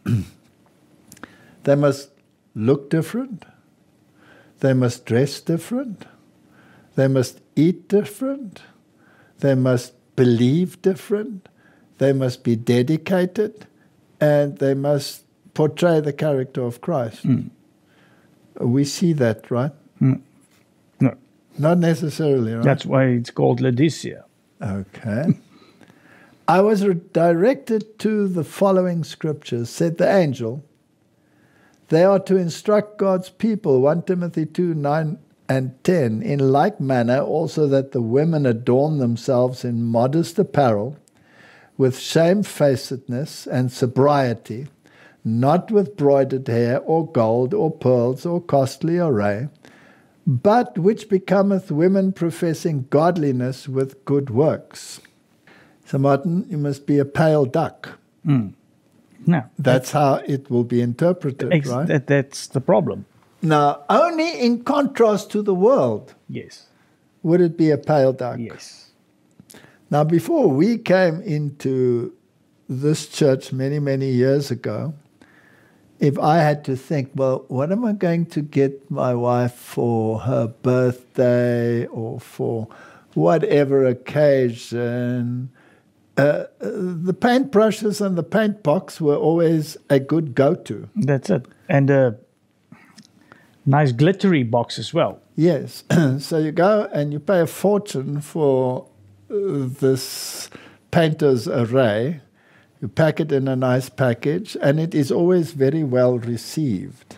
They must look different. They must dress different. They must eat different. They must believe different. They must be dedicated. And they must portray the character of Christ. Mm. We see that, right? Mm. No. Not necessarily, right? That's why it's called Laodicea. Okay. I was directed to the following scriptures, said the angel. They are to instruct God's people, First Timothy two, nine and ten, in like manner also that the women adorn themselves in modest apparel, with shamefacedness and sobriety, not with broidered hair or gold or pearls or costly array, but which becometh women professing godliness with good works. So, Martin, you must be a pale duck. Mm. No. That's how it will be interpreted, ex- right? That, that's the problem. Now, only in contrast to the world. Yes. would it be a pale duck? Yes. Now, before we came into this church many, many years ago, if I had to think, well, what am I going to get my wife for her birthday or for whatever occasion, uh, the paintbrushes and the paint box were always a good go-to. That's it. And a nice glittery box as well. Yes. So you go and you pay a fortune for uh, this painter's array. You pack it in a nice package, and it is always very well received.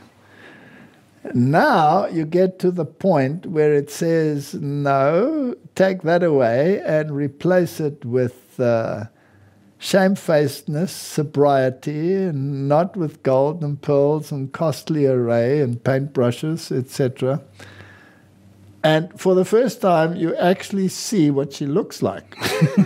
Now you get to the point where it says, no, take that away and replace it with uh, shamefacedness, sobriety, and not with gold and pearls and costly array and paintbrushes, et cetera. And for the first time, you actually see what she looks like.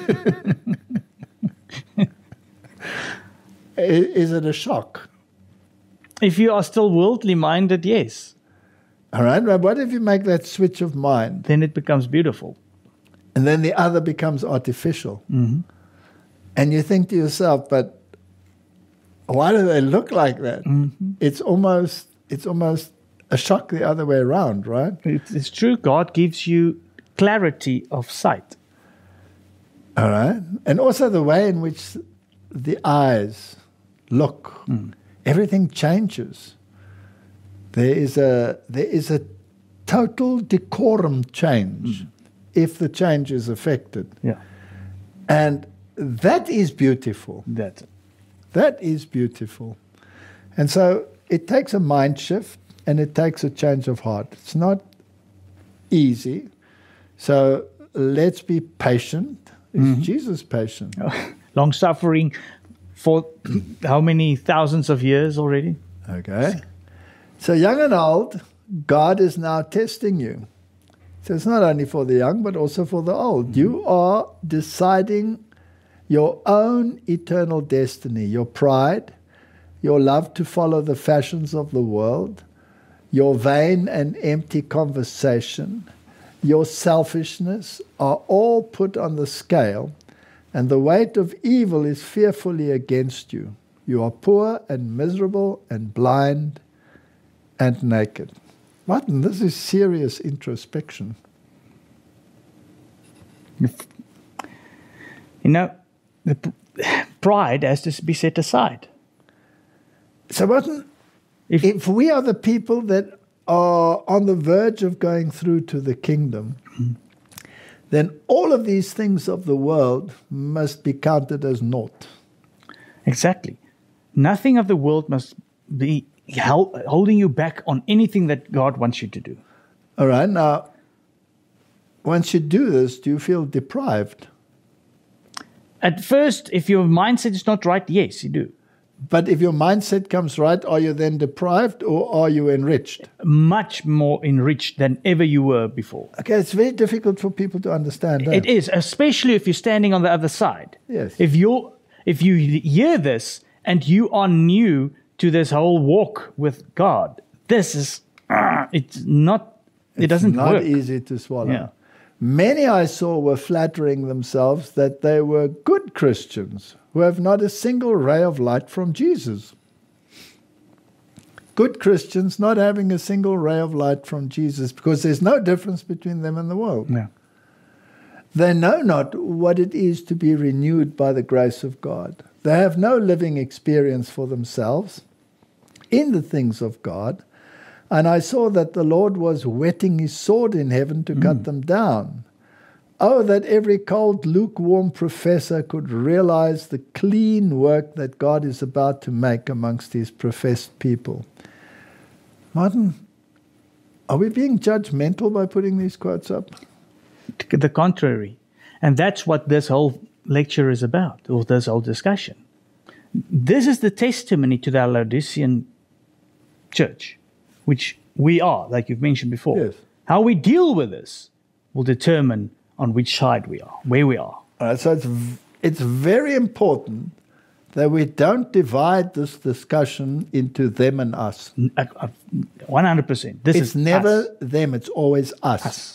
Is it a shock? If you are still worldly minded, yes. All right, but what if you make that switch of mind? Then it becomes beautiful. And then the other becomes artificial. Mm-hmm. And you think to yourself, but why do they look like that? Mm-hmm. It's almost it's almost a shock the other way around, right? It's, it's true. God gives you clarity of sight. All right. And also the way in which the eyes look. Mm. Everything changes. There is a there is a total decorum change mm. if the change is affected. Yeah. And that is beautiful. That. That is beautiful. And so it takes a mind shift and it takes a change of heart. It's not easy. So let's be patient. Is mm-hmm. Jesus patient? Long suffering for how many thousands of years already? Okay. So young and old, God is now testing you. So it's not only for the young, but also for the old. Mm-hmm. You are deciding your own eternal destiny, your pride, your love to follow the fashions of the world, your vain and empty conversation, your selfishness are all put on the scale, and the weight of evil is fearfully against you. You are poor and miserable and blind and naked. Martin, this is serious introspection. You know, the pride has to be set aside. So, Martin, if, if we are the people that are on the verge of going through to the kingdom, mm-hmm. then all of these things of the world must be counted as naught. Exactly. Nothing of the world must be held, holding you back on anything that God wants you to do. All right. Now, once you do this, do you feel deprived? At first, if your mindset is not right, yes, you do. But if your mindset comes right, are you then deprived or are you enriched? Much more enriched than ever you were before. Okay, it's very difficult for people to understand that. It is, especially if you're standing on the other side. Yes. If you're, if you hear this and you are new to this whole walk with God, this is, uh, it's not, it it's doesn't not work. easy to swallow. Yeah. Many I saw were flattering themselves that they were good Christians who have not a single ray of light from Jesus. Good Christians not having a single ray of light from Jesus because there's no difference between them and the world. Yeah. They know not what it is to be renewed by the grace of God. They have no living experience for themselves in the things of God. And I saw that the Lord was whetting his sword in heaven to mm. cut them down. Oh, that every cold, lukewarm professor could realize the clean work that God is about to make amongst his professed people. Martin, are we being judgmental by putting these quotes up? The contrary. And that's what this whole lecture is about, or this whole discussion. This is the testimony to the Laodicean church, which we are, like you've mentioned before. Yes. How we deal with this will determine on which side we are, where we are. All right, so it's v- it's very important that we don't divide this discussion into them and us. one hundred percent. This it's is never us. them, it's always us. us.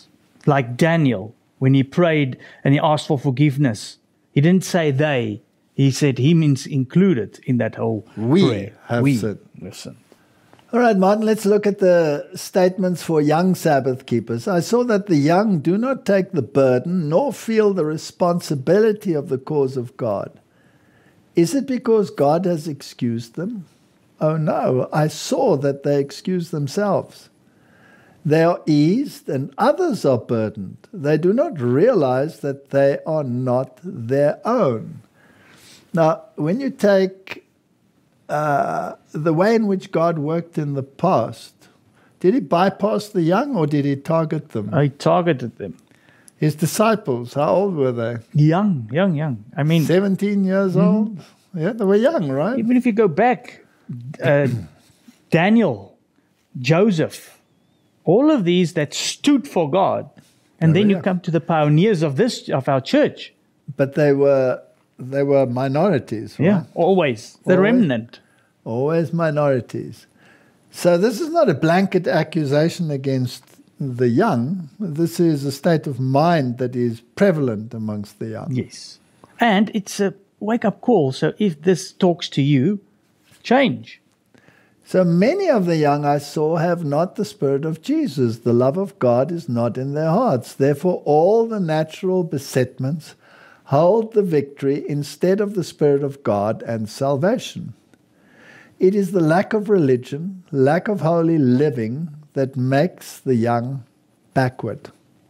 Like Daniel, when he prayed and he asked for forgiveness, he didn't say they. He said he means included in that whole We prayer. have we sinned. have sinned. All right, Martin, let's look at the statements for young Sabbath keepers. I saw that the young do not take the burden nor feel the responsibility of the cause of God. Is it because God has excused them? Oh no, I saw that they excuse themselves. They are eased and others are burdened. They do not realize that they are not their own. Now, when you take uh, the way in which God worked in the past, did he bypass the young or did he target them? I targeted them. His disciples, how old were they? Young, young, young. I mean, seventeen years Mhm. old? Yeah, they were young, right? even if you go back, uh, Daniel, Joseph, all of these that stood for God, and They then were you young. come to the pioneers of this of our church. But they were they were minorities, right? Yeah, always the Always. remnant. Always minorities. So this is not a blanket accusation against the young. This is a state of mind that is prevalent amongst the young. Yes, and it's a wake up call. So if this talks to you, change. So many of the young I saw have not the Spirit of Jesus. The love of God is not in their hearts. Therefore, all the natural besetments hold the victory instead of the Spirit of God and salvation. It is the lack of religion, lack of holy living that makes the young backward.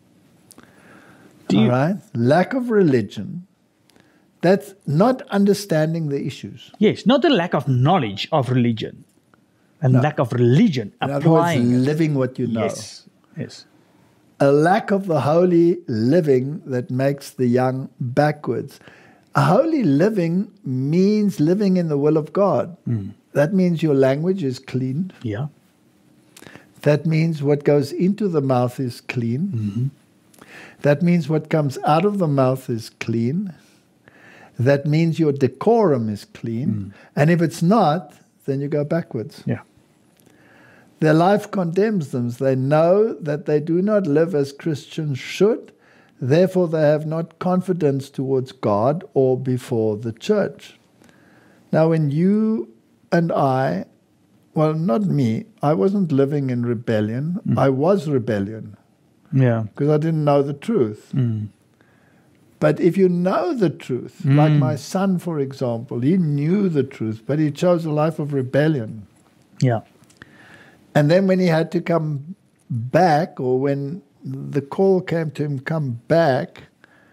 Do you- All right? Lack of religion. That's not understanding the issues. Yes, not a lack of knowledge of religion, a No. lack of religion In other words, applying. it. living what you know. Yes, yes. A lack of the holy living that makes the young backwards. A holy living means living in the will of God. That means your language is clean. Yeah. That means what goes into the mouth is clean. That means what comes out of the mouth is clean. That means your decorum is clean. And if it's not, then you go backwards. Yeah. Their life condemns them. They know that they do not live as Christians should. Therefore, they have not confidence towards God or before the church. Now, when you and I, well, not me, I wasn't living in rebellion. I was rebellion Yeah. because I didn't know the truth. Mm. But if you know the truth, Mm. like my son, for example, he knew the truth, but he chose a life of rebellion. Yeah. And then when he had to come back, or when the call came to him come back,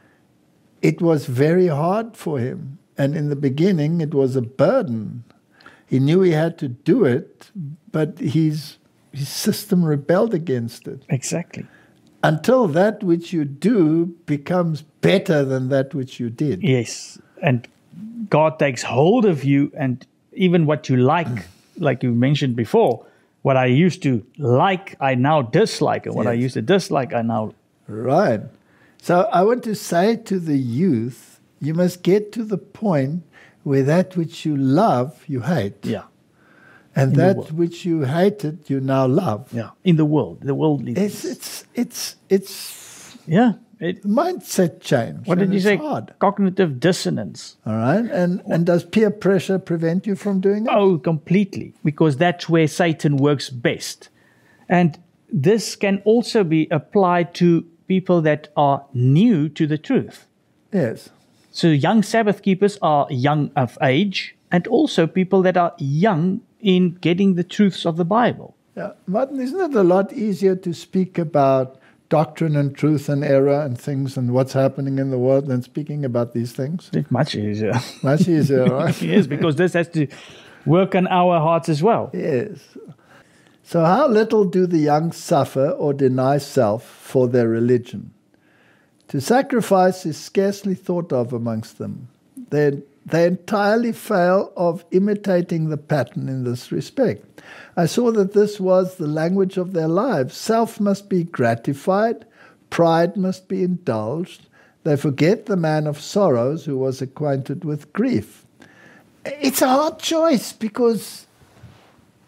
it was very hard for him. And in the beginning, it was a burden. He knew he had to do it, but his, his system rebelled against it. Exactly. Until that which you do becomes better than that which you did. Yes. And God takes hold of you, and even what you like, like you mentioned before, what I used to like, I now dislike. And what I Yes. used to dislike, I now. Right. So I want to say to the youth, you must get to the point where that which you love, you hate. Yeah. And In the that world. which you hated, you now love. Yeah. In the world, the worldly It's, things. it's, it's, it's Yeah. It, mindset change. what did and you it's say? hard. Cognitive dissonance. All right. And, and does peer pressure prevent you from doing it? Oh, completely. Because that's where Satan works best. And this can also be applied to people that are new to the truth. Yes. So young Sabbath keepers are young of age, and also people that are young in getting the truths of the Bible. Yeah. Martin, isn't it a lot easier to speak about doctrine and truth and error and things and what's happening in the world than speaking about these things? It's much easier. Much easier, right? Yes, because this has to work on our hearts as well. Yes. So how little do the young suffer or deny self for their religion? To sacrifice is scarcely thought of amongst them. They, they entirely fail of imitating the pattern in this respect. I saw that this was the language of their lives. Self must be gratified, pride must be indulged. They forget the man of sorrows who was acquainted with grief. It's a hard choice because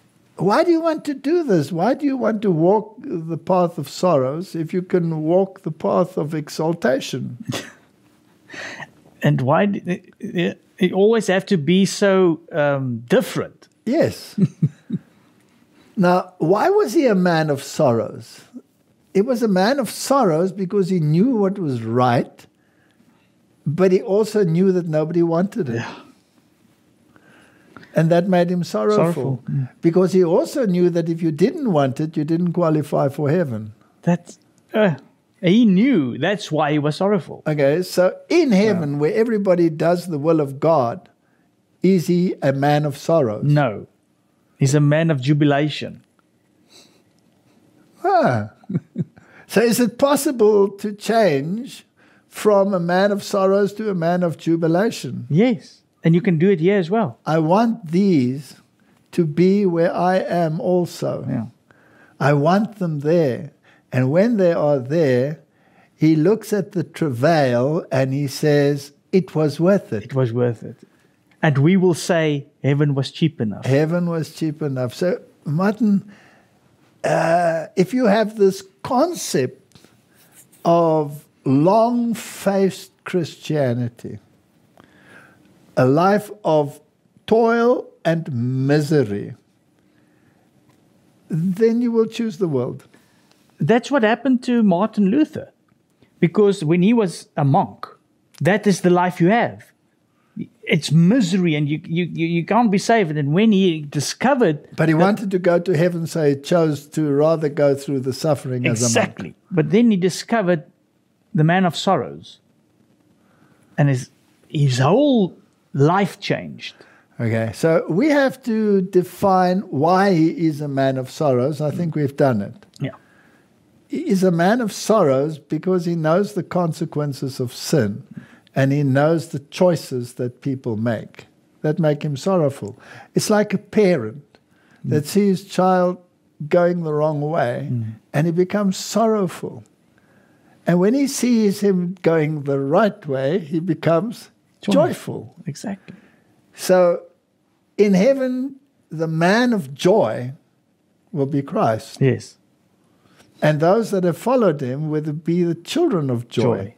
why do you want to do this? Why do you want to walk the path of sorrows if you can walk the path of exaltation? And why did it, it, it always have to be so um, different? Yes. Now, why was he a man of sorrows? It was a man of sorrows because he knew what was right, but he also knew that nobody wanted it. Yeah. And that made him sorrowful. Sorrowful, mm. Because he also knew that if you didn't want it, you didn't qualify for heaven. That's, uh, he knew that's why he was sorrowful. Okay, so in heaven, where everybody does the will of God, is he a man of sorrows? No. He's a man of jubilation. Ah. So is it possible to change from a man of sorrows to a man of jubilation? Yes. And you can do it here as well. I want these to be where I am also. Yeah. I want them there. And when they are there, he looks at the travail and he says, it was worth it. It was worth it. And we will say heaven was cheap enough. Heaven was cheap enough. So, Martin, uh, if you have this concept of long-faced Christianity, a life of toil and misery, then you will choose the world. That's what happened to Martin Luther. Because when he was a monk, that is the life you have. It's misery and you, you, you can't be saved. And when he discovered... But he wanted to go to heaven, so he chose to rather go through the suffering as a monk. Exactly. But then he discovered the man of sorrows. And his, his whole life changed. Okay, so we have to define why he is a man of sorrows. I think we've done it. Yeah. He is a man of sorrows because he knows the consequences of sin. And he knows the choices that people make that make him sorrowful. It's like a parent mm. that sees his child going the wrong way mm. and he becomes sorrowful. And when he sees him going the right way, he becomes Joy. joyful. Exactly. So in heaven, the man of joy will be Christ. Yes. And those that have followed him will be the children of joy. joy.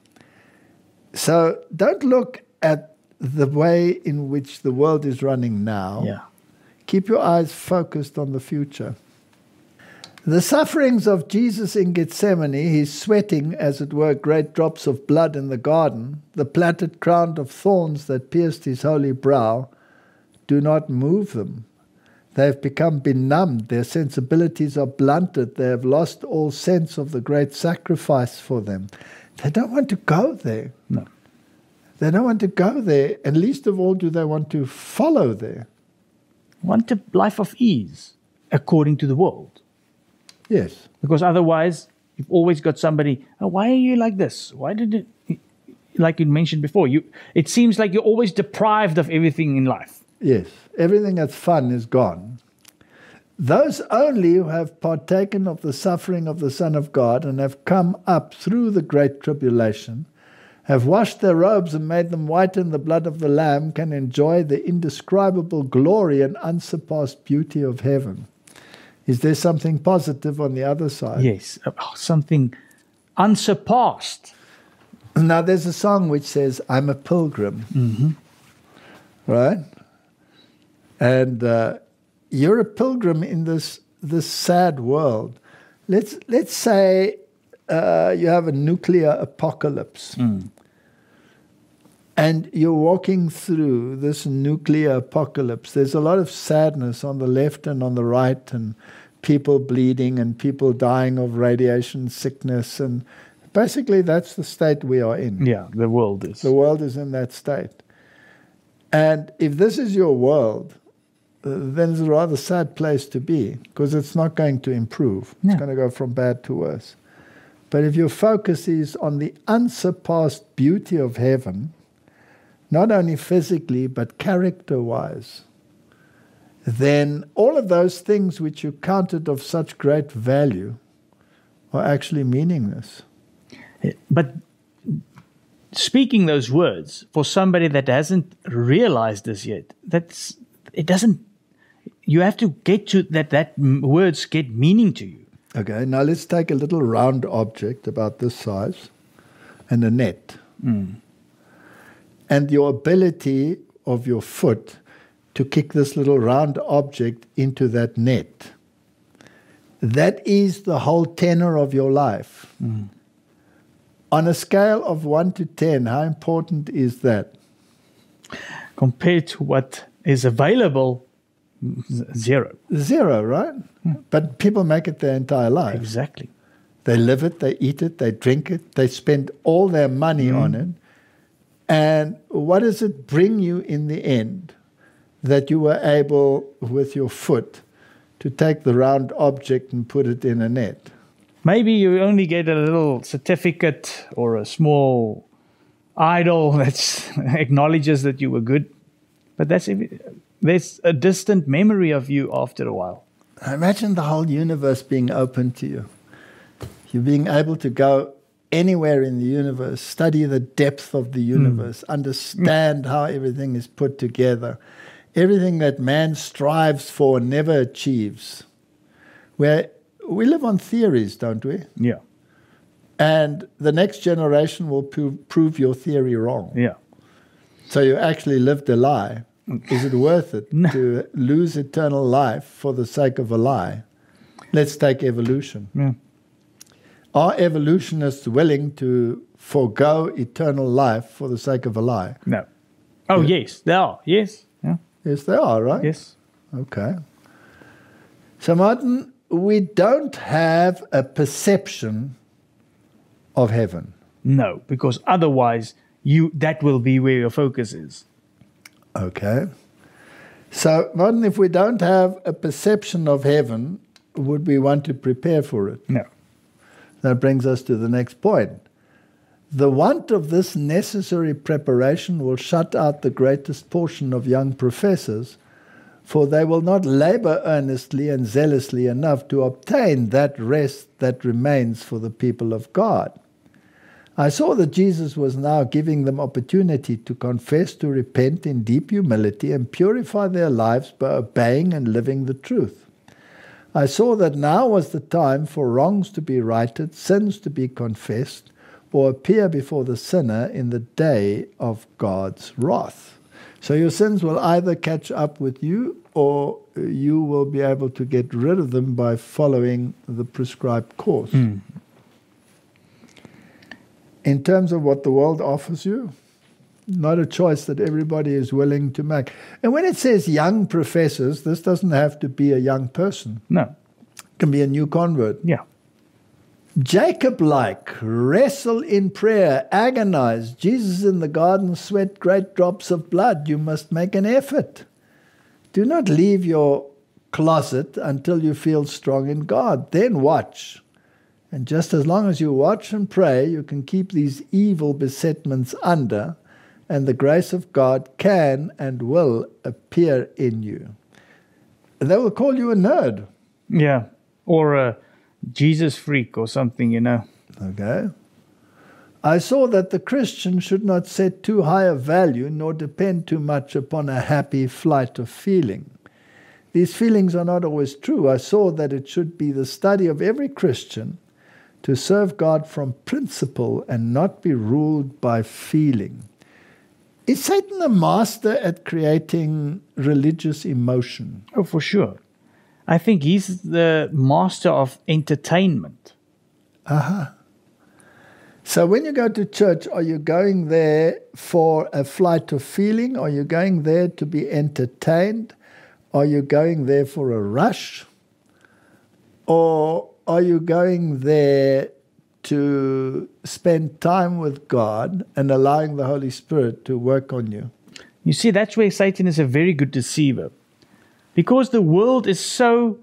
So don't look at the way in which the world is running now. Yeah. Keep your eyes focused on the future. The sufferings of Jesus in Gethsemane, he's sweating, as it were, great drops of blood in the garden, the plaited crown of thorns that pierced his holy brow, do not move them. They have become benumbed, their sensibilities are blunted, they have lost all sense of the great sacrifice for them. They don't want to go there. No. They don't want to go there, and least of all do they want to follow there. Want a life of ease, according to the world. Yes. Because otherwise, you've always got somebody, oh, why are you like this? Why did it, like you mentioned before, you? It seems like you're always deprived of everything in life. Yes, everything that's fun is gone. Those only who have partaken of the suffering of the Son of God and have come up through the great tribulation, have washed their robes and made them white in the blood of the Lamb, can enjoy the indescribable glory and unsurpassed beauty of heaven. Is there something positive on the other side? Yes, something unsurpassed. Now, there's a song which says, I'm a pilgrim. Mm-hmm. Right? And uh, you're a pilgrim in this this sad world. Let's let's say uh, you have a nuclear apocalypse, mm. and you're walking through this nuclear apocalypse. There's a lot of sadness on the left and on the right, and people bleeding and people dying of radiation sickness, and basically that's the state we are in. Yeah, the world is. The world is in that state. And if this is your world, then it's a rather sad place to be, because it's not going to improve. No. It's going to go from bad to worse. But if your focus is on the unsurpassed beauty of heaven, not only physically, but character-wise, then all of those things which you counted of such great value are actually meaningless. But speaking those words, for somebody that hasn't realized this yet, that's it doesn't... you have to get to that, that m- words get meaning to you. Okay, now let's take a little round object about this size and a net. Mm. And your ability of your foot to kick this little round object into that net. That is the whole tenor of your life. Mm. On a scale of one to ten, how important is that? Compared to what is available, z- zero. Zero, right? But people make it their entire life. Exactly. They live it, they eat it, they drink it, they spend all their money Mm. on it. And what does it bring you in the end? That you were able, with your foot, to take the round object and put it in a net. Maybe you only get a little certificate or a small idol that acknowledges that you were good. But that's there's a distant memory of you after a while. Imagine the whole universe being open to you. You being able to go anywhere in the universe, study the depth of the universe, mm. understand mm. how everything is put together. Everything that man strives for never achieves. Where we live on theories, don't we? Yeah. And the next generation will pro- prove your theory wrong. Yeah. So you actually lived a lie. Is it worth it No. to lose eternal life for the sake of a lie? Let's take evolution. Yeah. Are evolutionists willing to forego eternal life for the sake of a lie? No. Oh, Yeah. yes, they are. Yes. Yeah. Yes, they are, right? Yes. Okay. So, Martin, we don't have a perception of heaven. No, because otherwise you that will be where your focus is. Okay. So, Martin, if we don't have a perception of heaven, would we want to prepare for it? No. That brings us to the next point. The want of this necessary preparation will shut out the greatest portion of young professors, for they will not labor earnestly and zealously enough to obtain that rest that remains for the people of God. I saw that Jesus was now giving them opportunity to confess, to repent in deep humility and purify their lives by obeying and living the truth. I saw that now was the time for wrongs to be righted, sins to be confessed, or appear before the sinner in the day of God's wrath. So your sins will either catch up with you, or you will be able to get rid of them by following the prescribed course. Mm. In terms of what the world offers you, not a choice that everybody is willing to make. And when it says young professors, this doesn't have to be a young person. No. It can be a new convert. Yeah. Jacob-like, wrestle in prayer, agonize. Jesus in the garden sweat great drops of blood. You must make an effort. Do not leave your closet until you feel strong in God. Then watch. And just as long as you watch and pray, you can keep these evil besetments under, and the grace of God can and will appear in you. They will call you a nerd. Yeah. Or a Jesus freak or something, you know. Okay. I saw that the Christian should not set too high a value nor depend too much upon a happy flight of feeling. These feelings are not always true. I saw that it should be the study of every Christian to serve God from principle and not be ruled by feeling. Is Satan a master at creating religious emotion? Oh, for sure. I think he's the master of entertainment. Aha. So when you go to church, are you going there for a flight of feeling? Are you going there to be entertained? Are you going there for a rush? Or are you going there to spend time with God and allowing the Holy Spirit to work on you? You see, that's where Satan is a very good deceiver. Because the world is so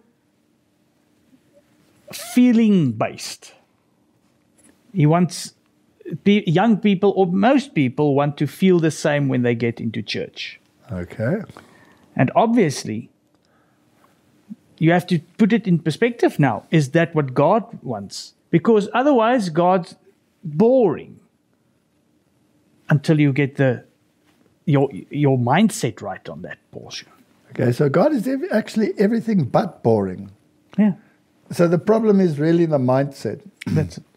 feeling-based. He wants pe- young people, or most people, want to feel the same when they get into church. Okay. And obviously, you have to put it in perspective now. Is that what God wants? Because otherwise, God's boring until you get the your your mindset right on that portion. Okay, so God is ev- actually everything but boring. Yeah, So the problem is really the mindset. that's it.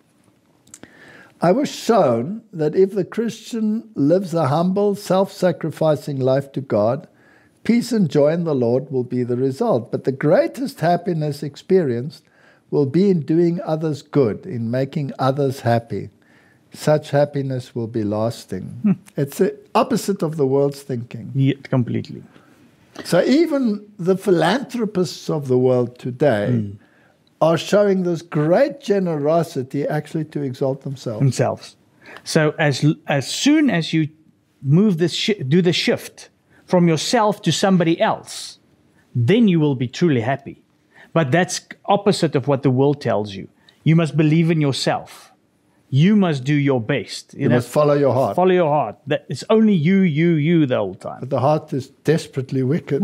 I was shown that if the Christian lives a humble, self-sacrificing life to God, peace and joy in the Lord will be the result. But the greatest happiness experienced will be in doing others good, in making others happy. Such happiness will be lasting. Hmm. It's the opposite of the world's thinking. Yeah, completely. So even the philanthropists of the world today Mm. are showing this great generosity actually to exalt themselves. Themselves. So as as soon as you move this, shi do the shift from yourself to somebody else, then you will be truly happy. But that's opposite of what the world tells you. You must believe in yourself. You must do your best. You must follow your heart. Follow your heart. That it's only you, you, you the whole time. But the heart is desperately wicked.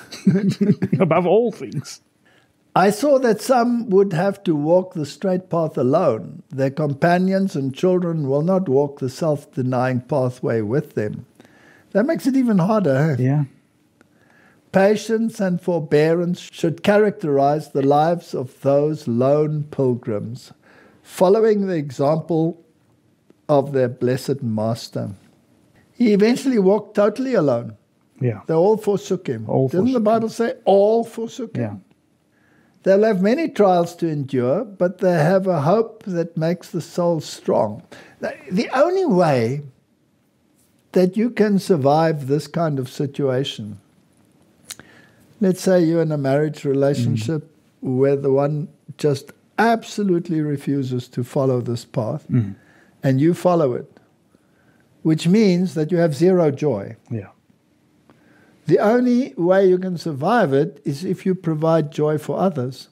Above all things. I saw that some would have to walk the straight path alone. Their companions and children will not walk the self-denying pathway with them. That makes it even harder. Eh? Yeah. Patience and forbearance should characterize the lives of those lone pilgrims, following the example of their blessed master. He eventually walked totally alone. Yeah. They all forsook him. All Didn't the forsook Bible say all forsook him? Yeah. They'll have many trials to endure, but they have a hope that makes the soul strong. The only way that you can survive this kind of situation, let's say you're in a marriage relationship mm. where the one just absolutely refuses to follow this path, mm. and you follow it, which means that you have zero joy. Yeah. The only way you can survive it is if you provide joy for others.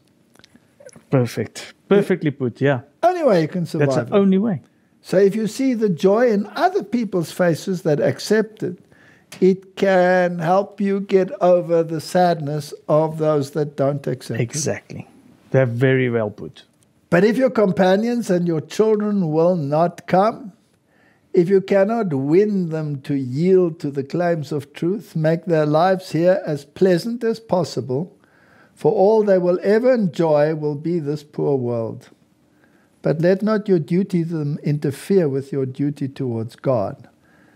Perfect. Perfectly put, yeah. Only way you can survive That's the it. only way. So if you see the joy in other people's faces that accept it, it can help you get over the sadness of those that don't accept Exactly. it. They're very well put. But if your companions and your children will not come, if you cannot win them to yield to the claims of truth, make their lives here as pleasant as possible, for all they will ever enjoy will be this poor world. But let not your duty to them interfere with your duty towards God.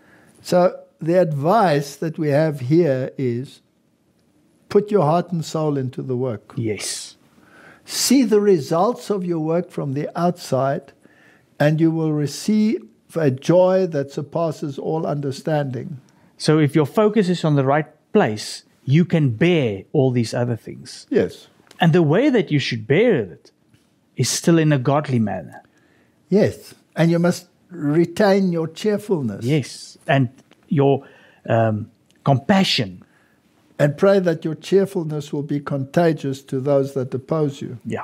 So the advice that we have here is, put your heart and soul into the work. Yes. See the results of your work from the outside, and you will receive a joy that surpasses all understanding. So if your focus is on the right place, you can bear all these other things. Yes. And the way that you should bear it is still in a godly manner. Yes. And you must retain your cheerfulness. Yes. And your um, compassion. And pray that your cheerfulness will be contagious to those that oppose you. Yeah.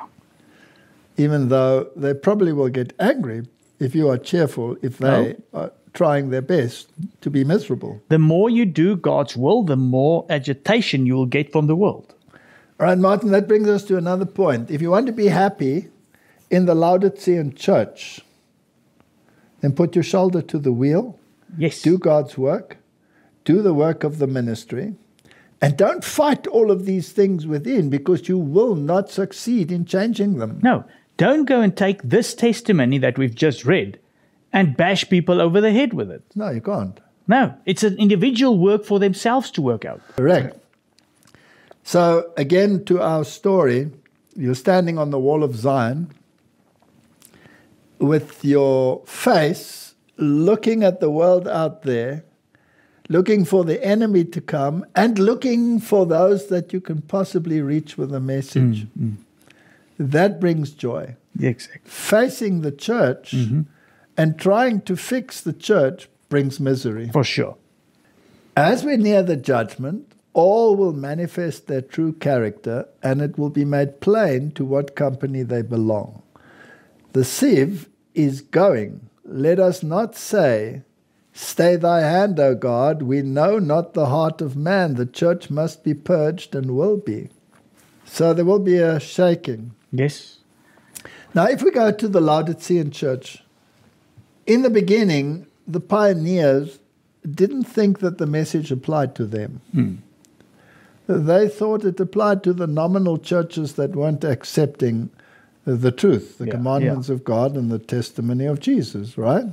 Even though they probably will get angry if you are cheerful, if they oh. are trying their best to be miserable. The more you do God's will, the more agitation you will get from the world. All right, Martin, that brings us to another point. If you want to be happy in the Laodicean church, then put your shoulder to the wheel. Yes. Do God's work. Do the work of the ministry. And don't fight all of these things within, because you will not succeed in changing them. No. Don't go and take this testimony that we've just read and bash people over the head with it. No, you can't. No, it's an individual work for themselves to work out. Correct. So, again, to our story, you're standing on the wall of Zion with your face looking at the world out there, looking for the enemy to come, and looking for those that you can possibly reach with a message. Mm, mm. That brings joy. Exactly. Facing the church mm-hmm. and trying to fix the church brings misery. For sure. As we near the judgment, all will manifest their true character, and it will be made plain to what company they belong. The sieve is going. Let us not say, stay thy hand, O God. We know not the heart of man. The church must be purged and will be. So there will be a shaking. Yes. Now, if we go to the Laodicean church, in the beginning, the pioneers didn't think that the message applied to them. Mm. They thought it applied to the nominal churches that weren't accepting the truth, the Yeah, commandments yeah. of God and the testimony of Jesus, right?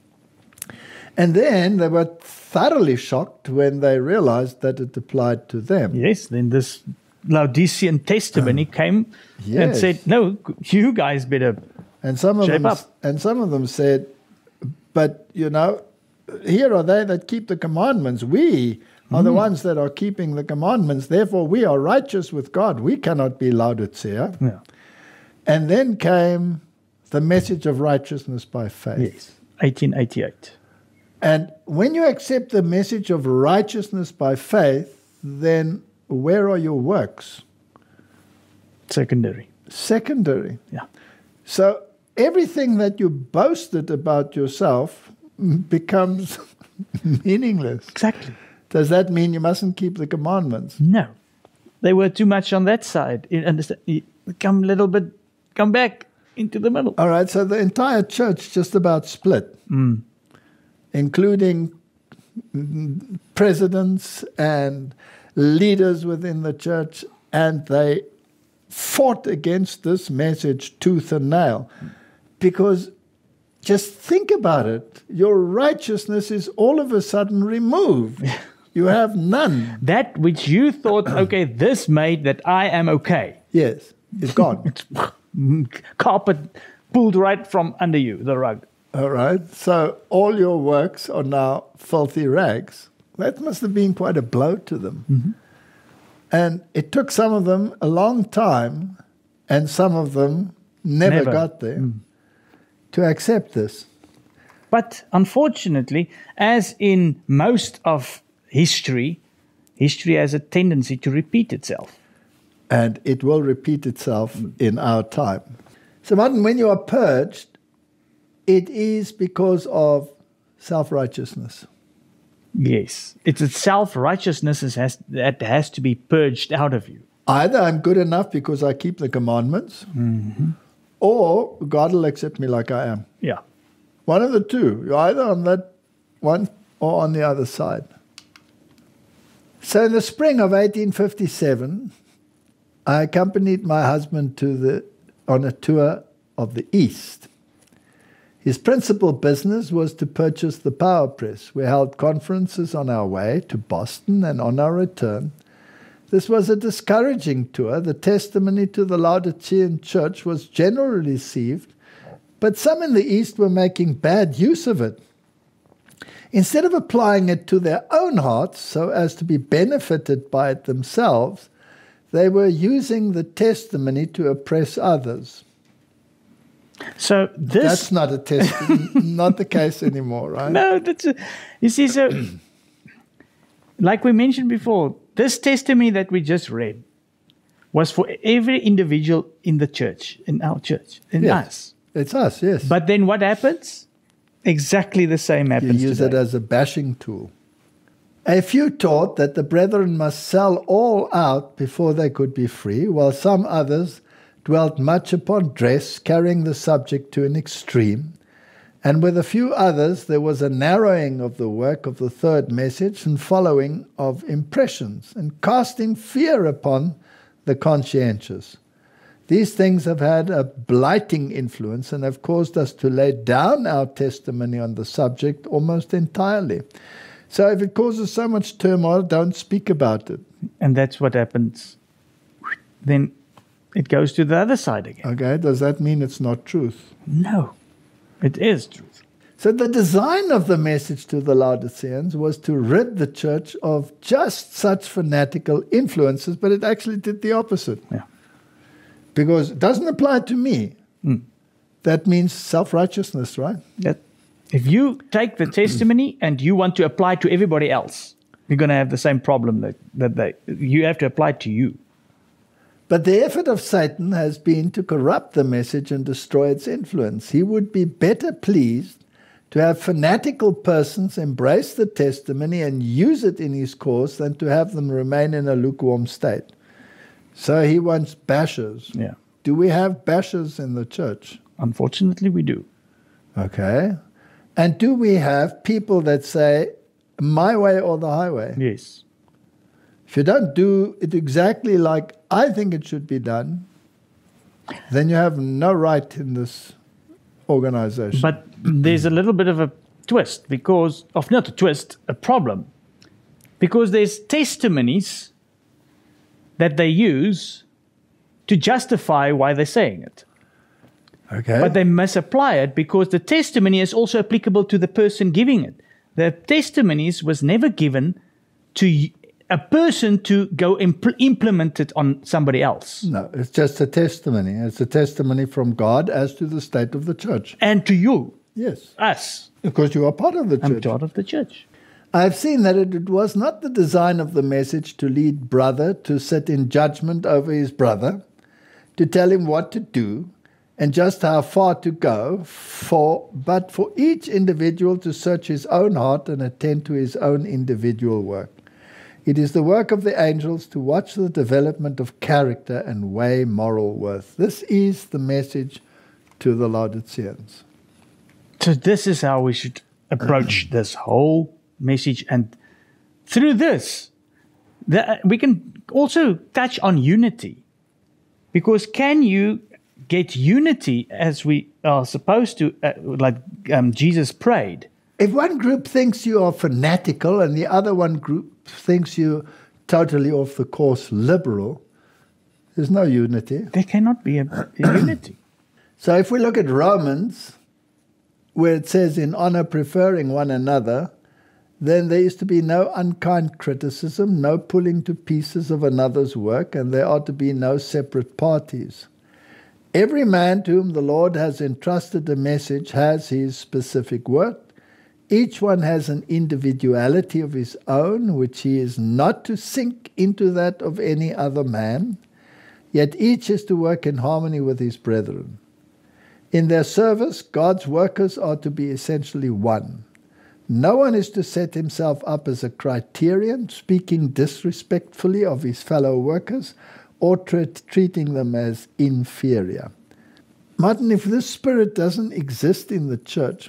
And then they were thoroughly shocked when they realized that it applied to them. Yes, then this Laodicean testimony came and Yes. said, no, you guys better. And some of Shape them, up. and some of them said, "But you know, here are they that keep the commandments. We are the ones that are keeping the commandments. Therefore, we are righteous with God. We cannot be Laodicea." Yeah. And then came the message of righteousness by faith. Yes, eighteen eighty-eight. And when you accept the message of righteousness by faith, then where are your works? Secondary. Secondary. Yeah. So everything that you boasted about yourself becomes meaningless. Exactly. Does that mean you mustn't keep the commandments? No. They were too much on that side. You understand? You come a little bit, come back into the middle. All right, so the entire church just about split, including mm, presidents and leaders within the church, and they fought against this message tooth and nail. Because just think about it, your righteousness is all of a sudden removed. You have none. That which you thought, okay, this made that I am okay. Yes, it's gone. It's carpet pulled right from under you, the rug. All right, so all your works are now filthy rags. That must have been quite a blow to them. Mm-hmm. And it took some of them a long time, and some of them never, Never. got there, to accept this. But unfortunately, as in most of history, history has a tendency to repeat itself. And it will repeat itself in our time. So, Martin, when you are purged, it is because of self-righteousness. Yes. It's a self-righteousness that has, that has to be purged out of you. Either I'm good enough because I keep the commandments, or God will accept me like I am. Yeah. One of the two. You're either on that one or on the other side. So in the spring of eighteen fifty-seven, I accompanied my husband to the on a tour of the East. His principal business was to purchase the power press. We held conferences on our way to Boston, and on our return. This was a discouraging tour. The testimony to the Laodicean church was generally received, but some in the East were making bad use of it. Instead of applying it to their own hearts so as to be benefited by it themselves, they were using the testimony to oppress others. So this... That's not a testimony, not the case anymore, right? No, that's a, you see, so like we mentioned before, this testimony that we just read was for every individual in the church, in our church, in Yes. us. It's us, yes. But then what happens? Exactly the same you happens use today. it as a bashing tool. A few taught that the brethren must sell all out before they could be free, while some others dwelt much upon dress, carrying the subject to an extreme. And with a few others, there was a narrowing of the work of the third message and following of impressions, and casting fear upon the conscientious. These things have had a blighting influence and have caused us to lay down our testimony on the subject almost entirely. So if it causes so much turmoil, don't speak about it. And that's what happens. Then it goes to the other side again. Okay, does that mean it's not truth? No, it is truth. So the design of the message to the Laodiceans was to rid the church of just such fanatical influences, but it actually did the opposite. Yeah. Because it doesn't apply to me. Mm. That means self-righteousness, right? That if you take the testimony and you want to apply to everybody else, you're going to have the same problem that, that they, you have to apply to you. But the effort of Satan has been to corrupt the message and destroy its influence. He would be better pleased to have fanatical persons embrace the testimony and use it in his cause than to have them remain in a lukewarm state. So he wants bashers. Yeah. Do we have bashers in the church? Unfortunately, we do. Okay. And do we have people that say, my way or the highway? Yes. If you don't do it exactly like I think it should be done, then you have no right in this organization. But there's a little bit of a twist, because, of not a twist, a problem. Because there's testimonies that they use to justify why they're saying it. Okay. But they misapply it because the testimony is also applicable to the person giving it. The testimonies was never given to y- a person to go impl- implement it on somebody else. No, it's just a testimony. It's a testimony from God as to the state of the church. And to you, Yes, us, because you are part of the I'm church. part of the church. I've seen that it, it was not the design of the message to lead brother to sit in judgment over his brother, to tell him what to do and just how far to go, for but for each individual to search his own heart and attend to his own individual work. It is the work of the angels to watch the development of character and weigh moral worth. This is the message to the Laodiceans. So this is how we should approach this whole message. And through this, the, we can also touch on unity. Because can you get unity as we are supposed to, uh, like um, Jesus prayed? If one group thinks you are fanatical and the other one group thinks you totally off the course liberal, there's no unity. There cannot be a, a unity. So if we look at Romans, where it says in honor preferring one another, then there is to be no unkind criticism, no pulling to pieces of another's work, and there are to be no separate parties. Every man to whom the Lord has entrusted a message has his specific work. Each one has an individuality of his own, which he is not to sink into that of any other man, yet each is to work in harmony with his brethren. In their service, God's workers are to be essentially one. No one is to set himself up as a criterion, speaking disrespectfully of his fellow workers or tra- treating them as inferior. Martin, if this spirit doesn't exist in the church,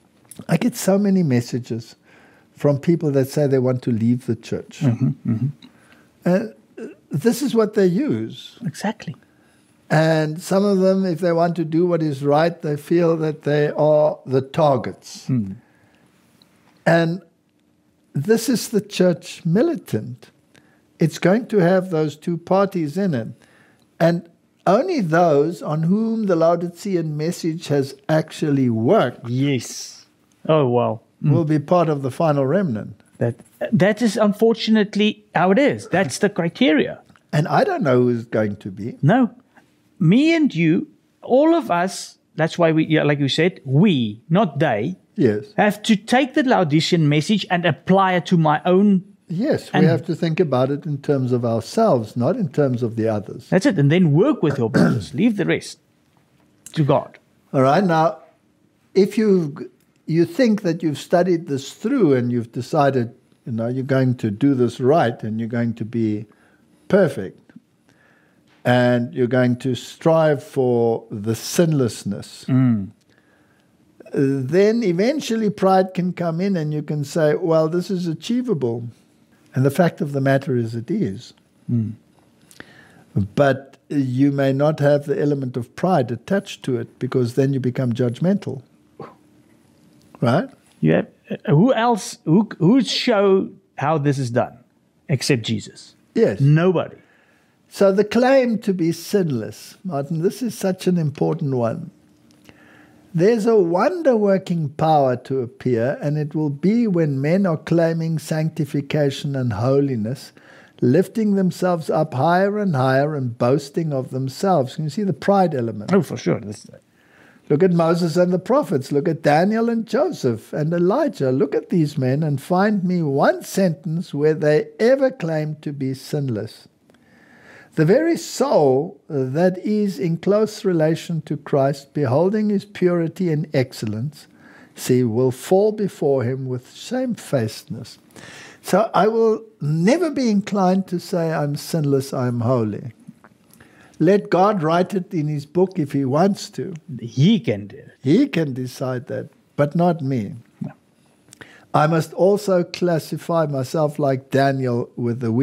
I get so many messages from people that say they want to leave the church. Mm-hmm, mm-hmm. Uh, this is what they use. Exactly. And some of them, if they want to do what is right, they feel that they are the targets. Mm. And this is the church militant. It's going to have those two parties in it. And only those on whom the Laodicean message has actually worked Yes. Oh, wow. Mm. will be part of the final remnant. That that is unfortunately how it is. That's the criteria. And I don't know who's going to be. No. Me and you, all of us, that's why we, yeah, like you said, we, not they, Yes. have to take the Laodicean message and apply it to my own. Yes, we And- have to think about it in terms of ourselves, not in terms of the others. That's it. And then work with your brothers. Leave the rest to God. All right, now, if you you think that you've studied this through and you've decided, you know, you're going to do this right and you're going to be perfect and you're going to strive for the sinlessness, Mm. then eventually pride can come in and you can say, well, this is achievable. And the fact of the matter is it is. Mm. But you may not have the element of pride attached to it because then you become judgmental. Right? You have, uh, who else, who, who show how this is done except Jesus? Yes. Nobody. So the claim to be sinless, Martin, this is such an important one. There's a wonder-working power to appear, and it will be when men are claiming sanctification and holiness, lifting themselves up higher and higher and boasting of themselves. Can you see the pride element? Oh, for sure. This, Look at Moses and the prophets. Look at Daniel and Joseph and Elijah. Look at these men and find me one sentence where they ever claimed to be sinless. The very soul that is in close relation to Christ, beholding his purity and excellence, see, will fall before him with shamefacedness. So I will never be inclined to say I'm sinless, I'm holy. Let God write it in his book if he wants to. he can do it. He can decide that, but not me. No. I must also classify myself like Daniel with the we.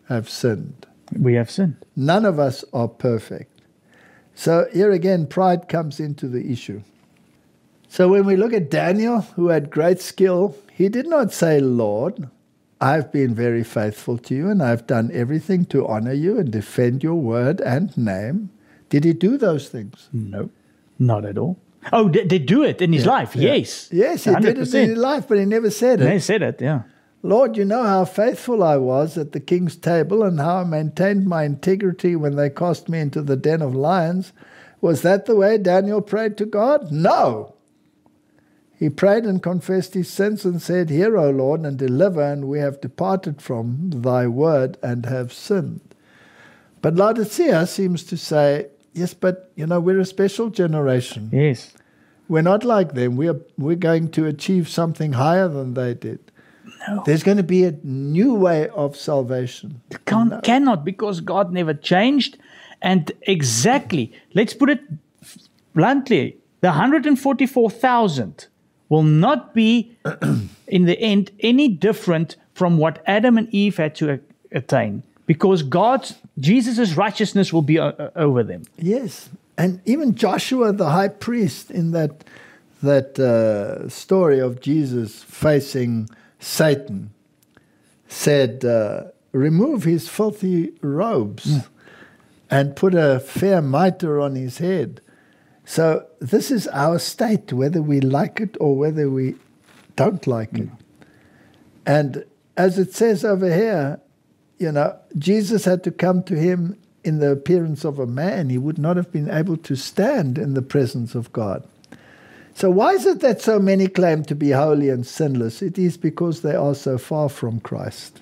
have sinned. We have sinned. None of us are perfect. So here again, pride comes into the issue. So when we look at Daniel, who had great skill, he did not say, Lord, I've been very faithful to you and I've done everything to honor you and defend your word and name. Did he do those things? No, not at all. Oh, did they do it in his Yeah, life? yeah. Yes. Yes, he one hundred did it percent. in his life, but he never said it. They said it, yeah. Lord, you know how faithful I was at the king's table and how I maintained my integrity when they cast me into the den of lions. Was that the way Daniel prayed to God? No. He prayed and confessed his sins and said, Hear, O Lord, and deliver, and we have departed from thy word and have sinned. But Laodicea seems to say, yes, but, you know, we're a special generation. Yes. We're not like them. We're, we're going to achieve something higher than they did. No. There's going to be a new way of salvation. Can't, No. Cannot, because God never changed. And exactly, let's put it bluntly, the one hundred forty-four thousand will not be, in the end, any different from what Adam and Eve had to a- attain. Because God's, Jesus' righteousness will be o- over them. Yes. And even Joshua, the high priest, in that, that uh, story of Jesus facing Satan, said, uh, remove his filthy robes Mm. and put a fair mitre on his head. So this is our state, whether we like it or whether we don't like it. And as it says over here, you know, Jesus had to come to him in the appearance of a man. He would not have been able to stand in the presence of God. So why is it that so many claim to be holy and sinless? It is because they are so far from Christ.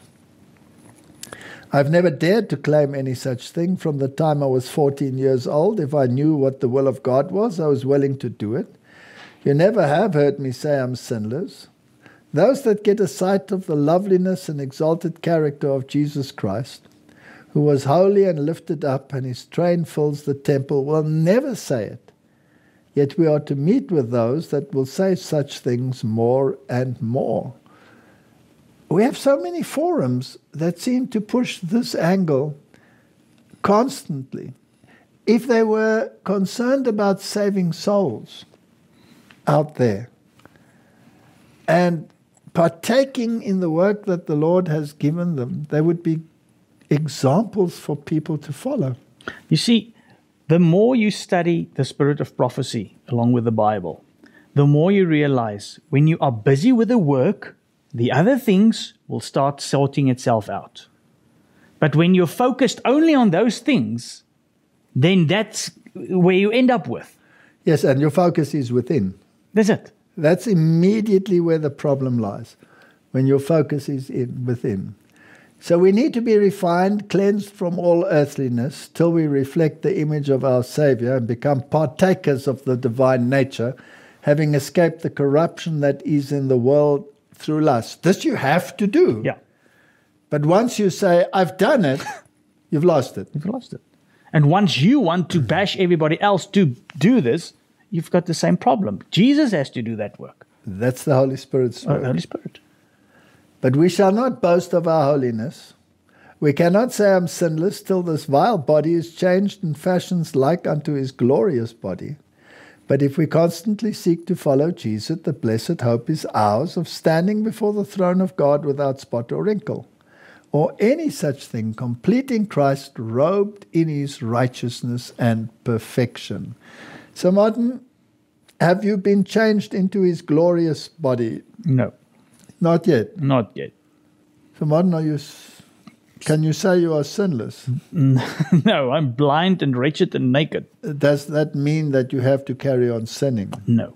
I've never dared to claim any such thing. From the time I was fourteen years old, if I knew what the will of God was, I was willing to do it. You never have heard me say I'm sinless. Those that get a sight of the loveliness and exalted character of Jesus Christ, who was holy and lifted up, and his train fills the temple, will never say it. Yet we are to meet with those that will say such things more and more. We have so many forums that seem to push this angle constantly. If they were concerned about saving souls out there and partaking in the work that the Lord has given them, they would be examples for people to follow. You see, the more you study the spirit of prophecy along with the Bible, the more you realize when you are busy with the work, the other things will start sorting itself out. But when you're focused only on those things, then that's where you end up with. Yes, and your focus is within. That's it. That's immediately where the problem lies, when your focus is in within. So we need to be refined, cleansed from all earthliness, till we reflect the image of our Savior and become partakers of the divine nature, having escaped the corruption that is in the world through lust. This you have to do. Yeah, But once you say, I've done it, you've lost it. you've lost it. And once you want to bash everybody else to do this, you've got the same problem. Jesus has to do that work. That's the Holy Spirit's Uh, work. Holy Spirit. But we shall not boast of our holiness. We cannot say I'm sinless till this vile body is changed in fashions like unto his glorious body. But if we constantly seek to follow Jesus, the blessed hope is ours of standing before the throne of God without spot or wrinkle, or any such thing, complete in Christ, robed in his righteousness and perfection. So, Martin, have you been changed into his glorious body? No, Not yet. not yet. So, Martin, are you, s- can you say you are sinless? No, I'm blind and wretched and naked. Does that mean that you have to carry on sinning? No.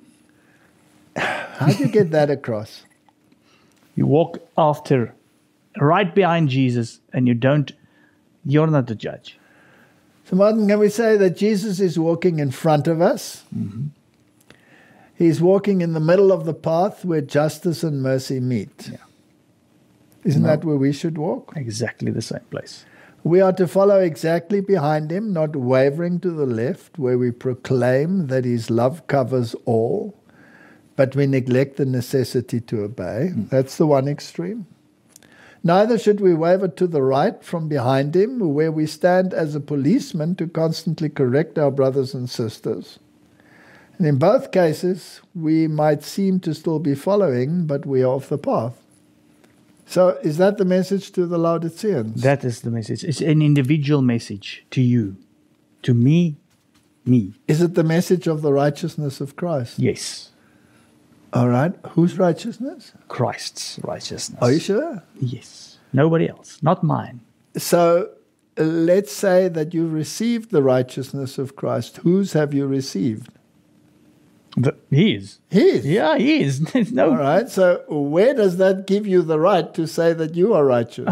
How do you get that across? You walk after, right behind Jesus, and you don't, you're not the judge. So, Martin, can we say that Jesus is walking in front of us? Mm-hmm. He's walking in the middle of the path where justice and mercy meet. Yeah. Isn't No. that where we should walk? Exactly the same place. We are to follow exactly behind him, not wavering to the left, where we proclaim that his love covers all, but we neglect the necessity to obey. Mm. That's the one extreme. Neither should we waver to the right from behind him, where we stand as a policeman to constantly correct our brothers and sisters. And in both cases, we might seem to still be following, but we are off the path. So is that the message to the Laodiceans? That is the message. It's an individual message to you, to me, me. Is it the message of the righteousness of Christ? Yes, All right. Whose righteousness? Christ's righteousness. Are you sure? Yes, nobody else, not mine. So uh, let's say that you received the righteousness of Christ. Whose have you received? The, he is. His. Yeah, he is. There's no. All right. So where does that give you the right to say that you are righteous?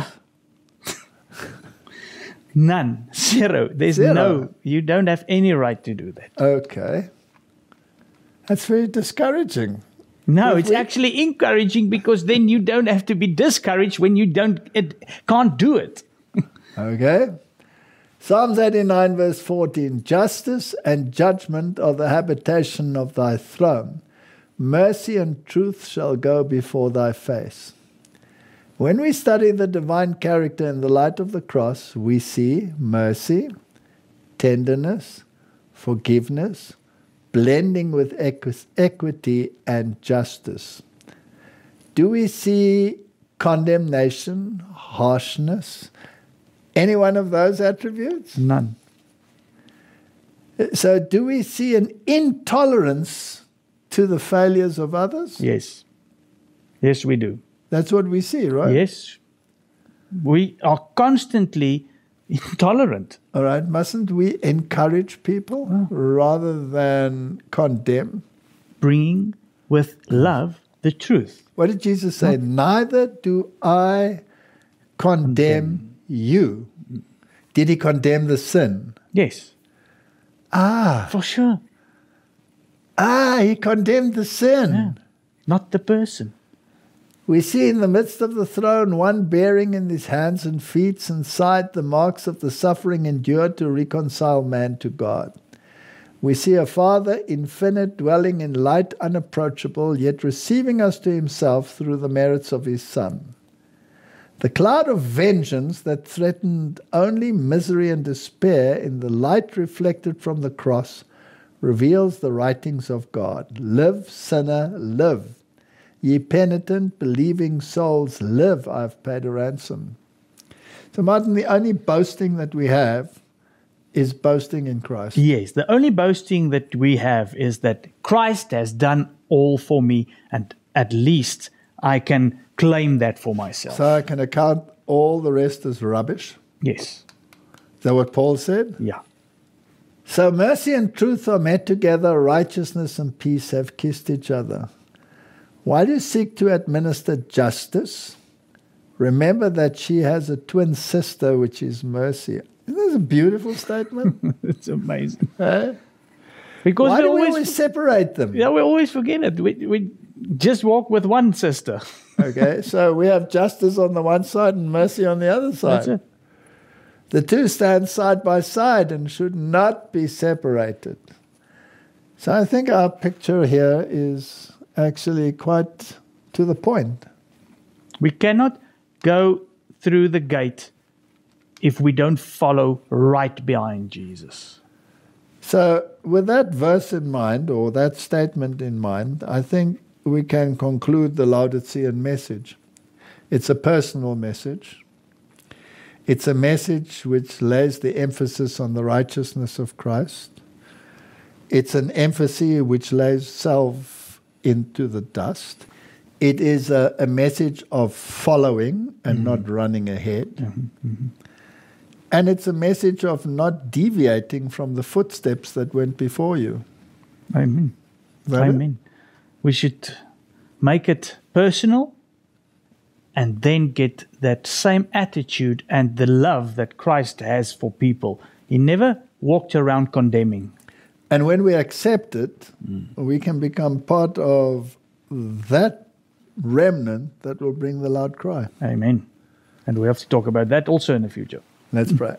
None. Zero. There's Zero. no. You don't have any right to do that. Okay. That's very discouraging. No, If it's we- actually encouraging, because then you don't have to be discouraged when you don't it, can't do it. Okay. Psalms eighty-nine verse fourteen. Justice and judgment are the habitation of thy throne. Mercy and truth shall go before thy face. When we study the divine character in the light of the cross, we see mercy, tenderness, forgiveness, blending with equi- equity and justice. Do we see condemnation, harshness, any one of those attributes? None. So do we see an intolerance to the failures of others? Yes. Yes, we do. That's what we see, right? Yes. We are constantly intolerant. All right. Mustn't we encourage people rather than condemn? Bringing with love the truth. What did Jesus say? Neither do I condemn you. Did he condemn the sin? Yes, Ah, for sure. ah, he condemned the sin. Yeah. Not the person. We see in the midst of the throne one bearing in his hands and feet and side the marks of the suffering endured to reconcile man to God. We see a Father infinite dwelling in light unapproachable, yet receiving us to himself through the merits of his Son. The cloud of vengeance that threatened only misery and despair in the light reflected from the cross reveals the writings of God. Live, sinner, live. Ye penitent, believing souls, live, I've paid a ransom. So, Martin, the only boasting that we have is boasting in Christ. Yes, the only boasting that we have is that Christ has done all for me, and at least I can claim that for myself. So I can account all the rest as rubbish. Yes. Is that what Paul said? Yeah. So mercy and truth are met together, righteousness and peace have kissed each other. While you seek to administer justice, remember that she has a twin sister, which is mercy. Isn't this a beautiful statement? It's amazing. Eh? Because Why we do we always, always separate them? yeah, we always forget it. We, we just walk with one sister. Okay, so we have justice on the one side and mercy on the other side. That's it. The two stand side by side and should not be separated. So I think our picture here is actually quite to the point. We cannot go through the gate if we don't follow right behind Jesus. So with that verse in mind, or that statement in mind, I think we can conclude the Laodicean message. It's a personal message. It's a message which lays the emphasis on the righteousness of Christ. It's an emphasis which lays self into the dust. It is a, a message of following and mm-hmm. not running ahead. Mm-hmm. Mm-hmm. And it's a message of not deviating from the footsteps that went before you. Amen. That Amen. It? We should make it personal and then get that same attitude and the love that Christ has for people. He never walked around condemning. And when we accept it, mm. we can become part of that remnant that will bring the loud cry. Amen. And we have to talk about that also in the future. Let's pray.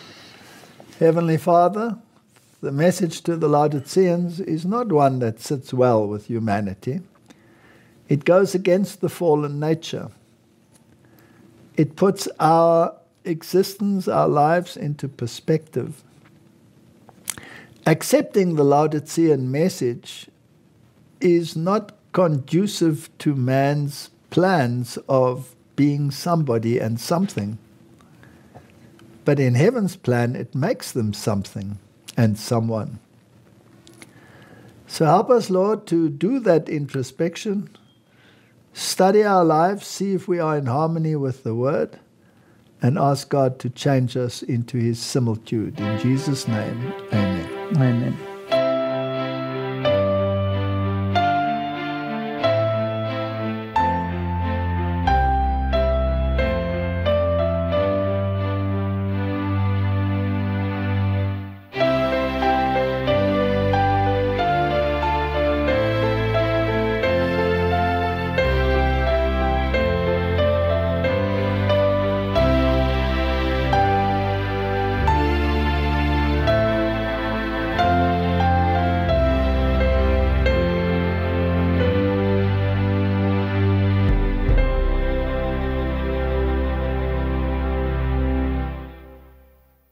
Heavenly Father, the message to the Laodiceans is not one that sits well with humanity. It goes against the fallen nature. It puts our existence, our lives into perspective. Accepting the Laodicean message is not conducive to man's plans of being somebody and something. But in heaven's plan, it makes them something and someone. So help us, Lord, to do that introspection, study our lives, see if we are in harmony with the Word, and ask God to change us into His similitude. In Jesus' name, amen. Amen.